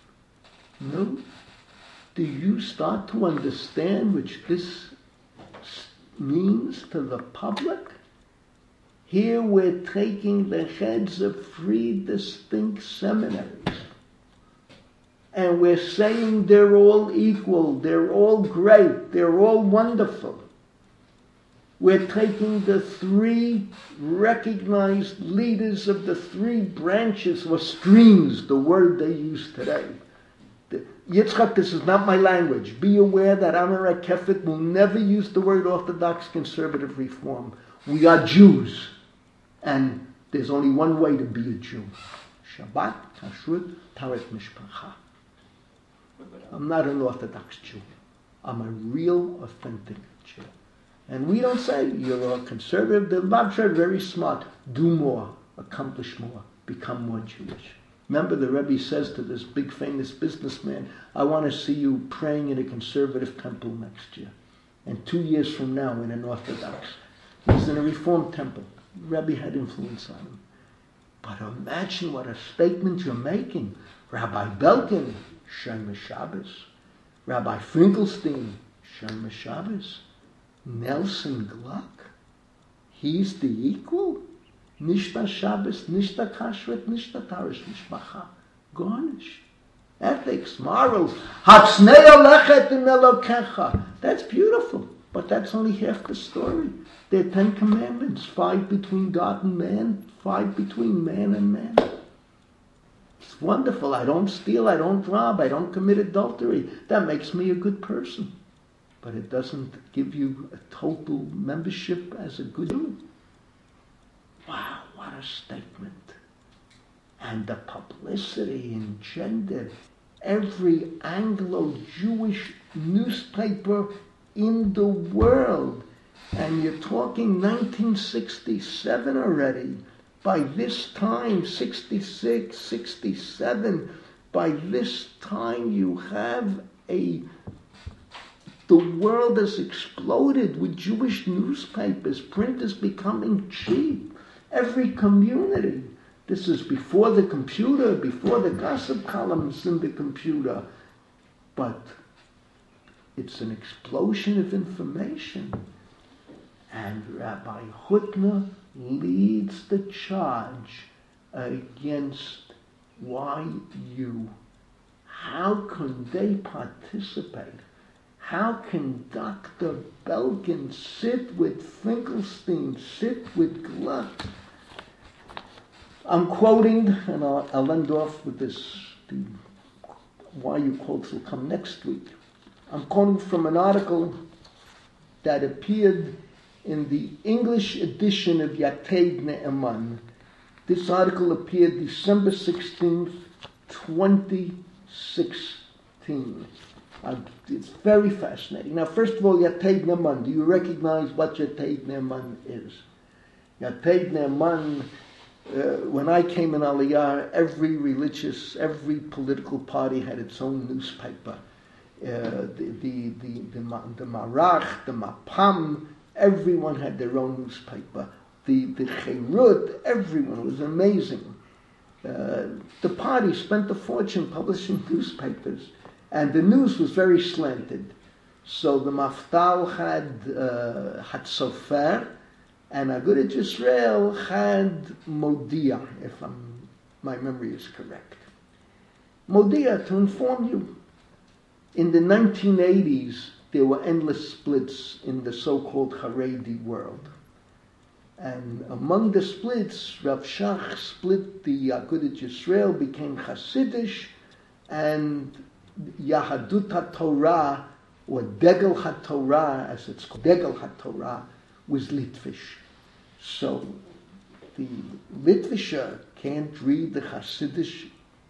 No? Do you start to understand which this means to the public? Here we're taking the heads of three distinct seminaries and we're saying they're all equal, they're all great, they're all wonderful. We're taking the three recognized leaders of the three branches or streams, the word they use today. Yitzchak, this is not my language. Be aware that Amar Kefet will never use the word Orthodox Conservative Reform. We are Jews. And there's only one way to be a Jew. Shabbat, Kashrut, Taret Mishpacha. I'm not an Orthodox Jew. I'm a real, authentic Jew. And we don't say, you're a conservative. The Babshah are very smart. Do more. Accomplish more. Become more Jewish. Remember, the Rebbe says to this big famous businessman, I want to see you praying in a conservative temple next year. And two years from now in an Orthodox. He's in a Reform temple. The Rebbe had influence on him. But imagine what a statement you're making. Rabbi Belkin, Shem Shabbos. Rabbi Finkelstein, Shem Shabbos. Nelson Gluck, he's the equal. Nishta Shabbos, Nishta Kashrut, Nishta Tarish Mishpacha. Garnish. Ethics, morals. Hatsnei Alechet in Elokecha. That's beautiful, but that's only half the story. There are Ten Commandments, five between God and man, five between man and man. It's wonderful. I don't steal, I don't rob, I don't commit adultery. That makes me a good person. But it doesn't give you a total membership as a good Jew. Wow, what a statement. And the publicity engendered every Anglo-Jewish newspaper in the world. And you're talking nineteen sixty-seven already. By this time, sixty-six, sixty-seven, by this time you have a, the world has exploded with Jewish newspapers. Print is becoming cheap. Every community. This is before the computer, before the gossip columns in the computer. But it's an explosion of information. And Rabbi Hutner leads the charge against Y U. How can they participate? How can Doctor Belkin sit with Finkelstein, sit with Gluck? I'm quoting, and I'll, I'll end off with this, the Y U quotes will come next week. I'm quoting from an article that appeared in the English edition of Yated Ne'eman. This article appeared December sixteenth, twenty sixteen. Uh, it's very fascinating. Now, first of all, Yated Ne'eman. Do you recognize what Yated Ne'eman is? Yated Ne'eman, uh, when I came in Aliyah, every religious, every political party had its own newspaper. Uh, the, the, the, the, the Marach, the Mapam, everyone had their own newspaper. The the Cherut, everyone, it was amazing. Uh, the party spent a fortune publishing newspapers, and the news was very slanted. So the Maftal had uh, had Sofer, and Agudat Yisrael had Modia, if I'm, my memory is correct. Modia, to inform you, in the nineteen eighties, there were endless splits in the so-called Haredi world. And among the splits, Rav Shach split the Agudat Yisrael, became Hasidish, and Yahadut HaTorah, or Degel HaTorah, as it's called, Degel HaTorah, was Litvish. So the Litvisher can't read the Hasidish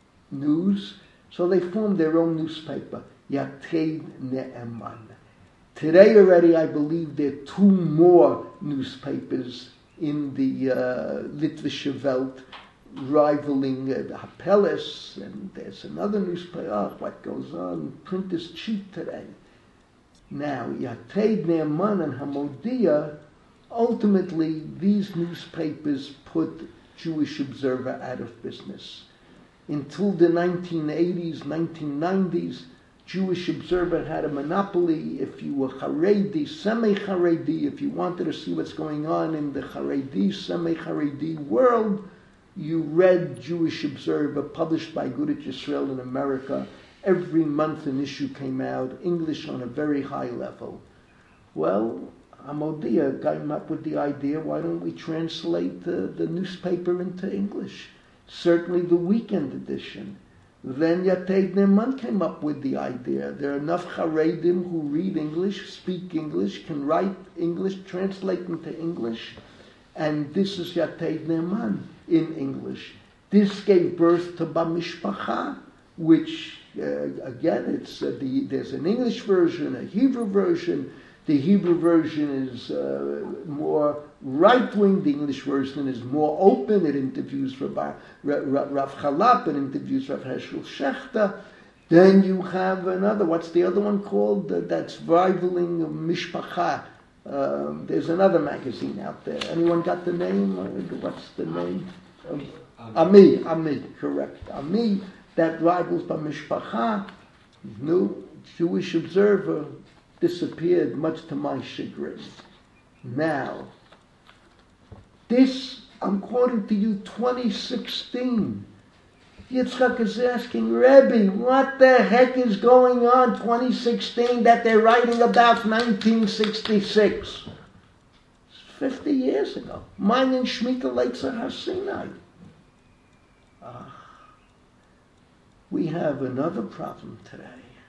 news, so they formed their own newspaper, Yated Ne'eman. Today already, I believe there are two more newspapers in the uh, Litvische Welt, rivaling uh, the Hapelis, and there's another newspaper. Oh, what goes on? Print is cheap today. Now, Yated Ne'eman and Hamodia, ultimately, these newspapers put Jewish Observer out of business. Until the nineteen eighties, nineteen nineties, Jewish Observer had a monopoly. If you were Haredi, semi-Haredi, if you wanted to see what's going on in the Haredi, semi-Haredi world, you read Jewish Observer, published by Agudat Yisrael in America. Every month an issue came out, English on a very high level. Well, Hamodia came up with the idea, why don't we translate the, the newspaper into English? Certainly the weekend edition. Then Yated Ne'eman came up with the idea. There are enough Haredim who read English, speak English, can write English, translate into English, and this is Yated Ne'eman in English. This gave birth to Bamishpacha, which uh, again, it's uh, the there's an English version, a Hebrew version. The Hebrew version is uh, more right-wing. The English version is more open. It interviews Rav, Rav Chalap, it interviews Rav Hershel Shechter. Then you have another, what's the other one called? Uh, that's rivaling Mishpacha. Um, there's another magazine out there. Anyone got the name? What's the name? Um, Ami, Ami, correct. Ami, that rivals by Mishpacha. New Jewish Observer disappeared, much to my chagrin. Now, this, I'm quoting to you twenty sixteen. Yitzchak is asking, Rebbe, what the heck is going on twenty sixteen that they're writing about nineteen sixty-six? It's fifty years ago. Mine in Shemitah Leitzer HaSinai. Ah, we have another problem today.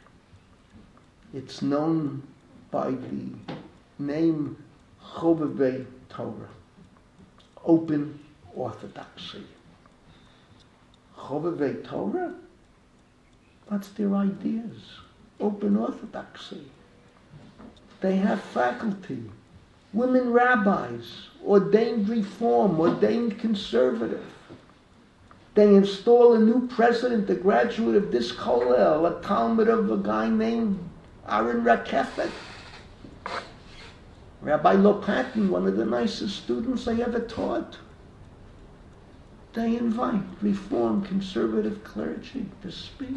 It's known by the name Chovevei Torah, open orthodoxy. Chovevei Torah? What's their ideas? Open Orthodoxy. They have faculty. Women rabbis, ordained Reform, ordained Conservative. They install a new president, a graduate of this kollel, a talmid of a guy named Aaron Rakefet. Rabbi Lopatin, one of the nicest students I ever taught. They invite Reform, Conservative clergy to speak.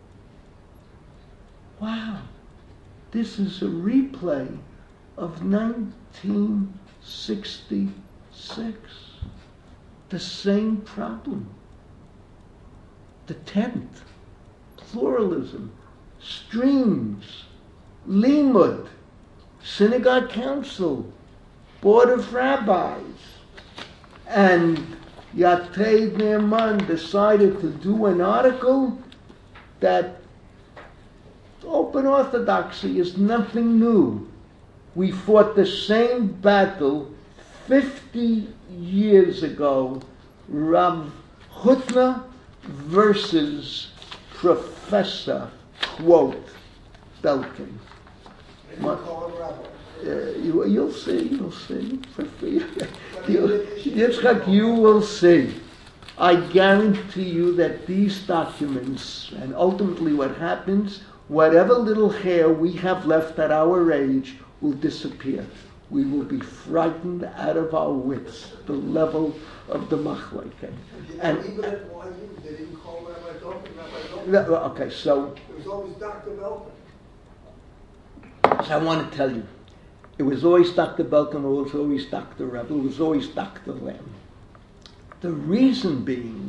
Wow. This is a replay of nineteen sixty-six. The same problem. The tenth, pluralism, streams, limud, synagogue council, board of rabbis, and Yateid Ne'eman decided to do an article that open orthodoxy is nothing new. We fought the same battle fifty years ago, Rav Hutner versus Professor, quote, Belkin. They didn't call him rabbi. Uh, you, you'll see, you'll see. you, Yitzchak, you will see. I guarantee you that these documents, and ultimately what happens, whatever little hair we have left at our age will disappear. We will be frightened out of our wits, the level of the machleke. And And, even at Y U, they didn't call Rabbi Dorfman Rabbi and Dorfman. okay, so, It was always Doctor Belkin. so I want to tell you, it was always Doctor Belkin, it was always Doctor Rebel, it was always Doctor Lamb. The reason being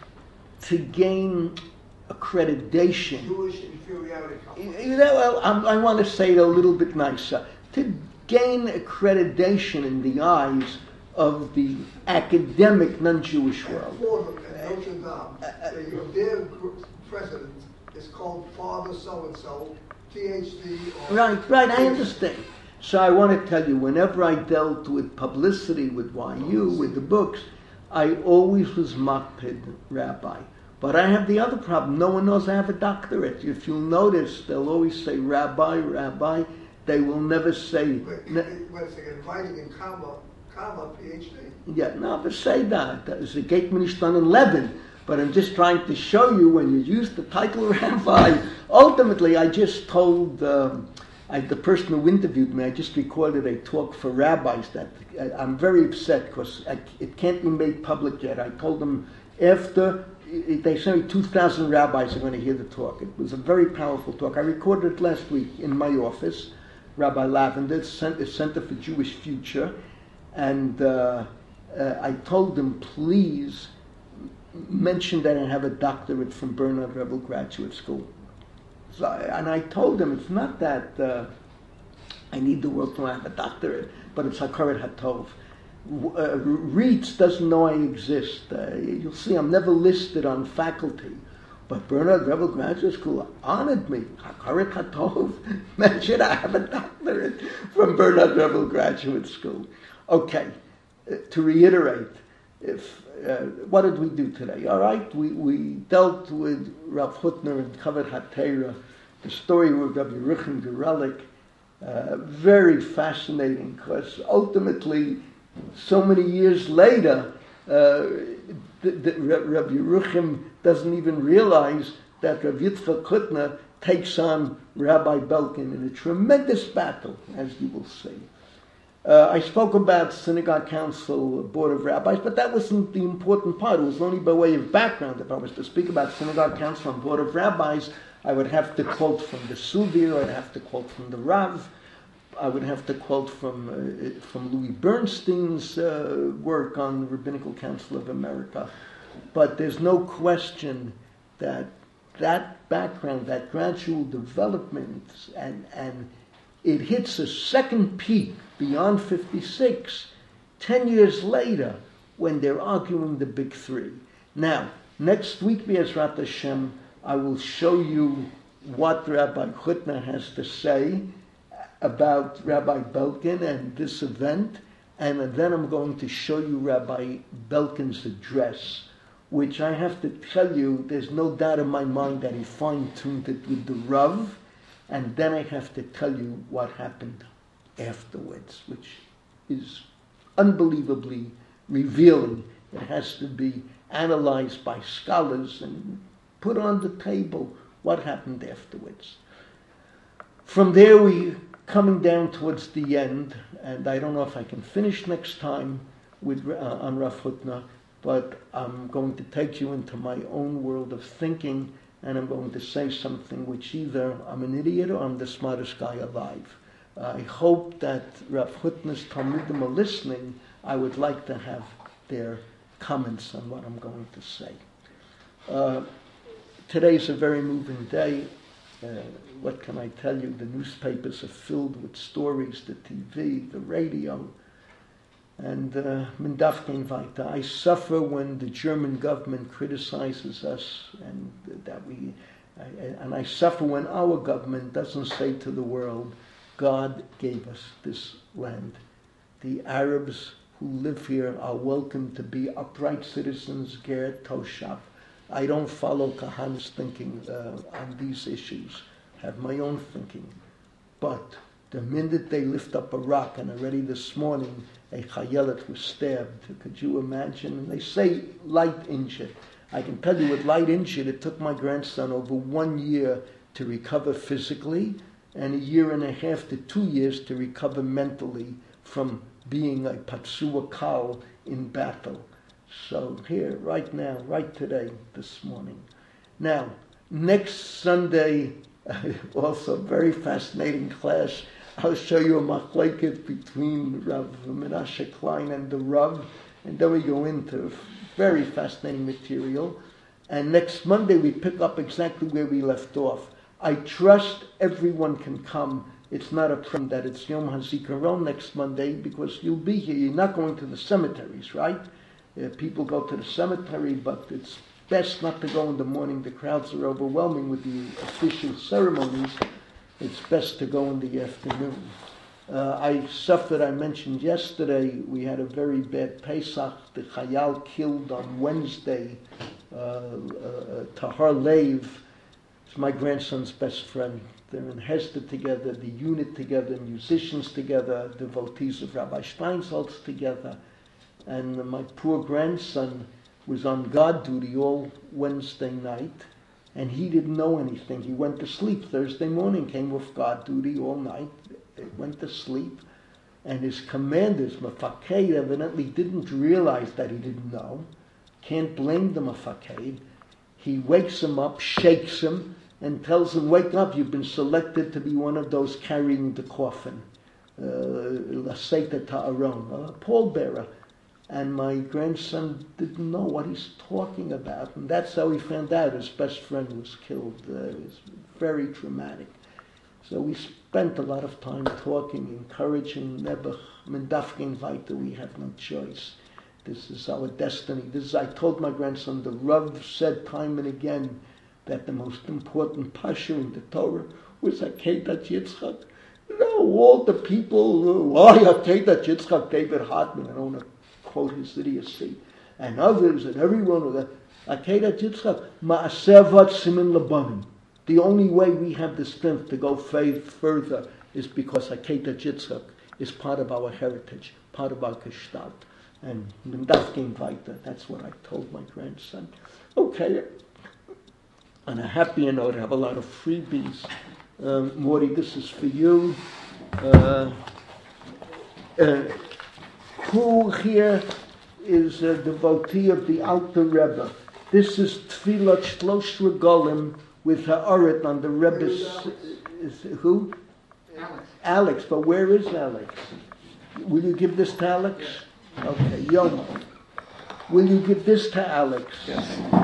to gain accreditation. Jewish inferiority complex. You know, well, I'm, I want to say it a little bit nicer. To gain accreditation in the eyes of the academic non-Jewish And world. Fordham at Notre Dame, their- their gr- president is called Father so-and-so, P H D. or- Right, right, I understand. So I want to tell you, whenever I dealt with publicity with Y U, with the books, I always was makpid rabbi. But I have the other problem. No one knows I have a doctorate. If you'll notice, they'll always say rabbi, rabbi. They will never say, Wait, ne- wait a second, writing in comma, comma, P H D. yeah, never say that. It's a gate ministan in Levin. But I'm just trying to show you when you use the title rabbi. Ultimately, I just told um, I, the person who interviewed me, I just recorded a talk for rabbis that I, I'm very upset because it can't be made public yet. I told them after, it, they sent me two thousand rabbis are going to hear the talk. It was a very powerful talk. I recorded it last week in my office, Rabbi Lavender, Center, Center for Jewish Future. And uh, uh, I told them, please mention that I have a doctorate from Bernard Rebel Graduate School. So, and I told them it's not that uh, I need the world to have a doctorate, but it's Hakaret Hatov. Uh, Reitz doesn't know I exist. Uh, you'll see I'm never listed on faculty. But Bernard Rebel Graduate School honored me. Hakaret Hatov mentioned I have a doctorate from Bernard Rebel Graduate School. Okay, uh, to reiterate, if uh, what did we do today? All right, we, we dealt with Rav Hutner and Chavod HaTorah, the story with Rabbi Yeruchim Gerelik. Uh, very fascinating, because ultimately, so many years later, uh, the, the, Rabbi Yeruchim doesn't even realize that Rav Yitzchak Hutner takes on Rabbi Belkin in a tremendous battle, as you will see. Uh, I spoke about Synagogue Council, Board of Rabbis, but that wasn't the important part. It was only by way of background. If I was to speak about Synagogue Council and Board of Rabbis, I would have to quote from the Suvir, I'd have to quote from the Rav, I would have to quote from uh, from Louis Bernstein's uh, work on the Rabbinical Council of America. But there's no question that that background, that gradual development, and and it hits a second peak beyond fifty-six, ten years later, when they're arguing the big three. Now, next week, Be'ezrat Hashem, I will show you what Rabbi Hutner has to say about Rabbi Belkin and this event, and then I'm going to show you Rabbi Belkin's address, which I have to tell you, there's no doubt in my mind that he fine-tuned it with the Rav, and then I have to tell you what happened afterwards, which is unbelievably revealing. It has to be analyzed by scholars and put on the table what happened afterwards. From there, we coming down towards the end, and I don't know if I can finish next time with uh, on Rav Hutner, but I'm going to take you into my own world of thinking, and I'm going to say something which either I'm an idiot or I'm the smartest guy alive. Uh, I hope that Rav Hutner's Talmidim are listening. I would like to have their comments on what I'm going to say. Uh, today's a very moving day. Uh, what can I tell you? The newspapers are filled with stories, the T V, the radio. And Mendafkein Weiter. I suffer when the German government criticizes us, and that we, I, and I suffer when our government doesn't say to the world, God gave us this land. The Arabs who live here are welcome to be upright citizens, ger toshav. I don't follow Kahan's thinking uh, on these issues. I have my own thinking. But the minute they lift up a rock, and already this morning a chayelet was stabbed, could you imagine? And they say light injured. I can tell you with light injured, it took my grandson over one year to recover physically, and a year and a half to two years to recover mentally from being a patsua kal in battle. So here, right now, right today, this morning. Now, next Sunday, also very fascinating class. I'll show you a machleket between Rav Menashe Klein and the Rav, and then we go into very fascinating material. And next Monday we pick up exactly where we left off. I trust everyone can come. It's not a problem that it's Yom HaZikaron next Monday, because you'll be here. You're not going to the cemeteries, right? Uh, people go to the cemetery, but it's best not to go in the morning. The crowds are overwhelming with the official ceremonies. It's best to go in the afternoon. Uh, I suffered, I mentioned yesterday, we had a very bad Pesach. The Chayal killed on Wednesday, uh, uh, Tahar Lev. It's my grandson's best friend. They're in Hesed together, the unit together, musicians together, devotees of Rabbi Steinsaltz together. And my poor grandson was on guard duty all Wednesday night, and he didn't know anything. He went to sleep Thursday morning, came off guard duty all night, went to sleep, and his commanders, Mefaked, evidently didn't realize that he didn't know. Can't blame the Mefaked. He wakes him up, shakes him, and tells him, wake up, you've been selected to be one of those carrying the coffin. L'Seita Ta'aron, a pallbearer. And my grandson didn't know what he's talking about. And that's how he found out his best friend was killed. Uh, it was very traumatic. So we spent a lot of time talking, encouraging Nebuch, Mendafkein Weiter, we have no choice. This is our destiny. This is, I told my grandson, the Rav said time and again that the most important pasha in the Torah was Akedat Yitzchak. You know, all the people, why Akedat Yitzchak, David Hartman, I don't know, quote his idiocy, and others, and everyone of that. Akedat Yitzchak, Ma'asevat Simin Labanim. The only way we have the strength to go faith further is because Akedat Yitzchak is part of our heritage, part of our Gestalt. And Mendafkein Weiter, that's what I told my grandson. Okay, on a happier note, I have a lot of freebies. Um, Morty, this is for you. Uh, uh, Who here is a devotee of the Alter Rebbe? This is Tfilat Shlosh Regalim with Ha'aret on the Rebbe's. Is, who? Alex. Alex, but where is Alex? Will you give this to Alex? Okay, Yom. Will you give this to Alex? Yes.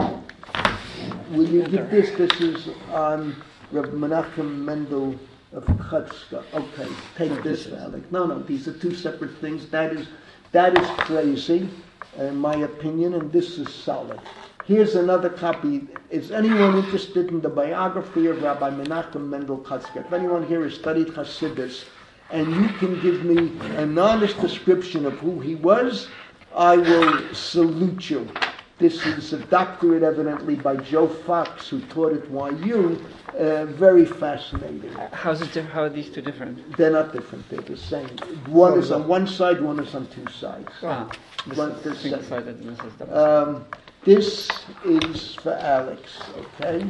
Will you give this? This is on Reb Menachem Mendel of Chatska. Okay, take this, Alex. No, no, these are two separate things. That is. That is crazy, in my opinion, and this is solid. Here's another copy. Is anyone interested in the biography of Rabbi Menachem Mendel Katzker? If anyone here has studied Hasidus, and you can give me an honest description of who he was, I will salute you. This is a doctorate, evidently, by Joe Fox, who taught at Y U. Uh, very fascinating. How's it? Diff- how are these two different? They're not different. They're the same. One is on one side, one is on two sides. Ah, this One- is the single same. sided. This is double. Um, this is for Alex, okay?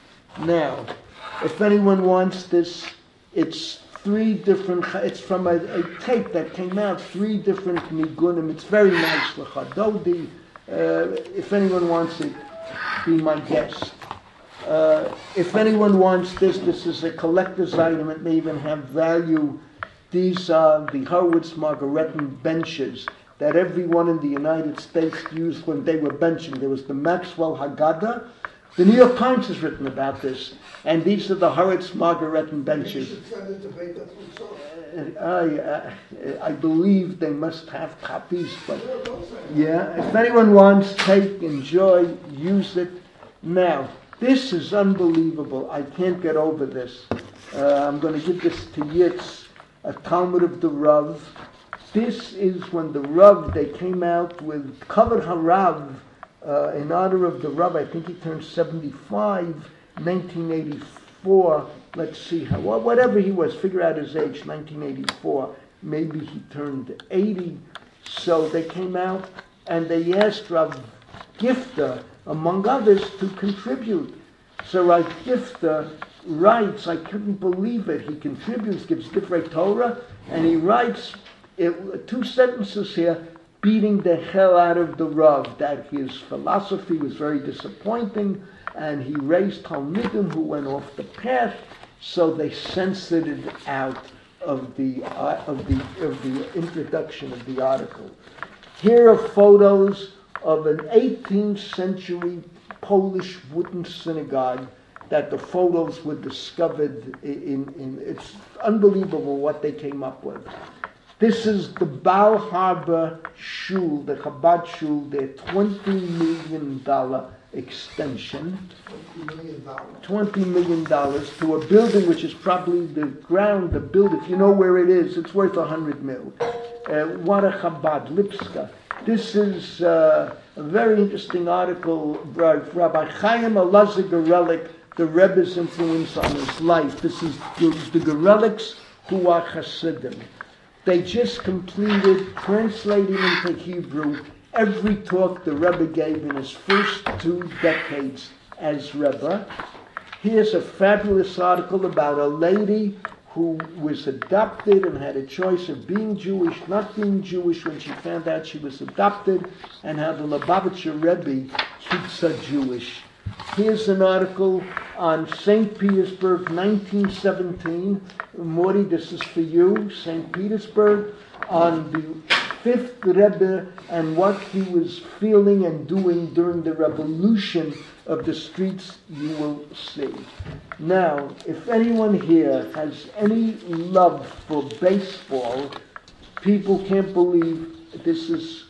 Now, if anyone wants this, it's three different, it's from a, a tape that came out, three different nigunim. It's very nice, l'chadodi. Uh, if anyone wants it, be my guest. Uh, if anyone wants this, this is a collector's item. It may even have value. These are the Hurwitz Margaretin benches that everyone in the United States used when they were benching. There was the Maxwell Haggadah. The New York Times has written about this. And these are the Hurwitz Margaretin You benches. should send it to Beit HaTfusot. I, uh, I believe they must have copies, but Yeah, don't say it. yeah, if anyone wants, take, enjoy, use it. Now, this is unbelievable. I can't get over this. Uh, I'm going to give this to Yitz, a Talmud of the Rav. This is when the Rav, they came out with Kavod HaRav uh, in honor of the Rav. I think he turned seventy-five, nineteen eighty-four. Let's see, how, whatever he was, figure out his age, nineteen eighty-four. Maybe he turned eighty. So they came out and they asked Rav Gifter, among others, to contribute. So Rav Gifter writes, I couldn't believe it, he contributes, gives Divrei Torah, and he writes it, two sentences here, beating the hell out of the Rav, that his philosophy was very disappointing, and he raised Talmidim who went off the path, so they censored it out of the uh, of the of the introduction of the article. Here are photos of an eighteenth century Polish wooden synagogue that the photos were discovered in, in it's unbelievable what they came up with. This is the Bal Harbor Shul, the Chabad Shul, their twenty million dollars extension. Twenty million dollars. twenty million dollars to a building which is probably the ground, the building, if you know where it is, it's worth one hundred mil. Uh, what a Chabad, Lipska. This is uh, a very interesting article by Rabbi Chaim Elazar Gorelik, the Rebbe's influence on his life. This is the, the Goreliks who are Hasidim. They just completed, translating into Hebrew, every talk the Rebbe gave in his first two decades as Rebbe. Here's a fabulous article about a lady who was adopted and had a choice of being Jewish, not being Jewish when she found out she was adopted, and how the Lubavitcher Rebbe keeps her Jewish. Here's an article on Saint Petersburg, nineteen seventeen. Morty, this is for you. Saint Petersburg, on the fifth Rebbe and what he was feeling and doing during the revolution of the streets, you will see. Now, if anyone here has any love for baseball, people can't believe this is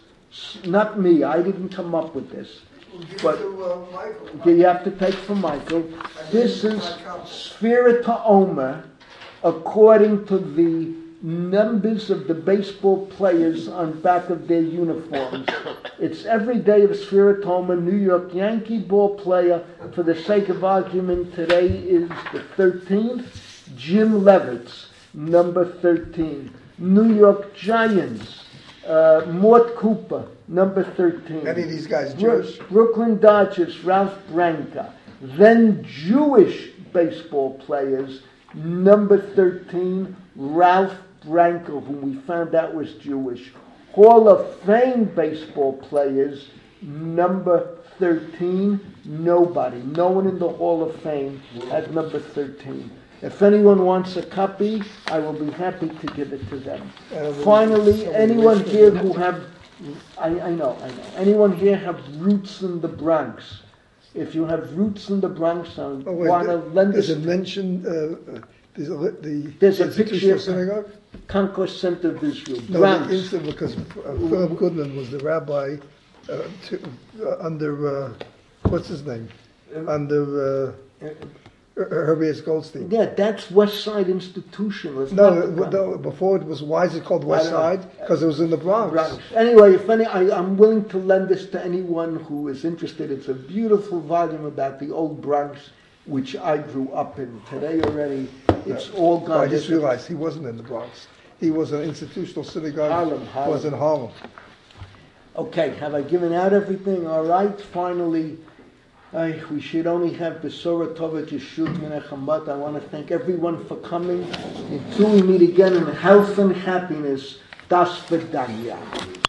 not me. I didn't come up with this. We'll give But- it to uh, Michael. You have to take from Michael. This is Sphira Ta'omer, according to the numbers of the baseball players on back of their uniforms. It's every day of Sphira Ta'omer. New York Yankee ball player, for the sake of argument, today is the thirteenth. Jim Levitz, number thirteen. New York Giants, uh, Mort Cooper, number thirteen. Any of these guys Bro- Jewish? Brooklyn Dodgers, Ralph Branca. Then Jewish baseball players, number thirteen, Ralph Branca, whom we found out was Jewish. Hall of Fame baseball players, number thirteen, nobody. No one in the Hall of Fame at number thirteen. If anyone wants a copy, I will be happy to give it to them. Finally, anyone here who have, I, I know, I know, anyone here have roots in the Bronx? If you have roots in the Bronx, I Oh, wait, want to there- lend there's us a mention, uh, uh, there's a, li- the There's a Institutional picture- Synagogue? Concourse Center of Israel, No, Bronx. the Institute, because uh, Philip Goodman was the rabbi uh, to, uh, under, uh, what's his name? Under, uh, Herbie S. Goldstein. Yeah, that's West Side Institution. It's No, not the no, Bronx. no, before it was, why is it called West I don't know. Side? Because it was in the Bronx. Bronx. Anyway, if any, I, I'm willing to lend this to anyone who is interested. It's a beautiful volume about the old Bronx, which I grew up in. Today already, it's all Oh, gone. I just realized he wasn't in the Bronx. He was an institutional synagogue. Harlem, Harlem. Was in Harlem. Okay, have I given out everything? All right. Finally, I, we should only have Besorah Tova Jeshut Menachem. I want to thank everyone for coming. Until we meet again in health and happiness. Das Vidanya.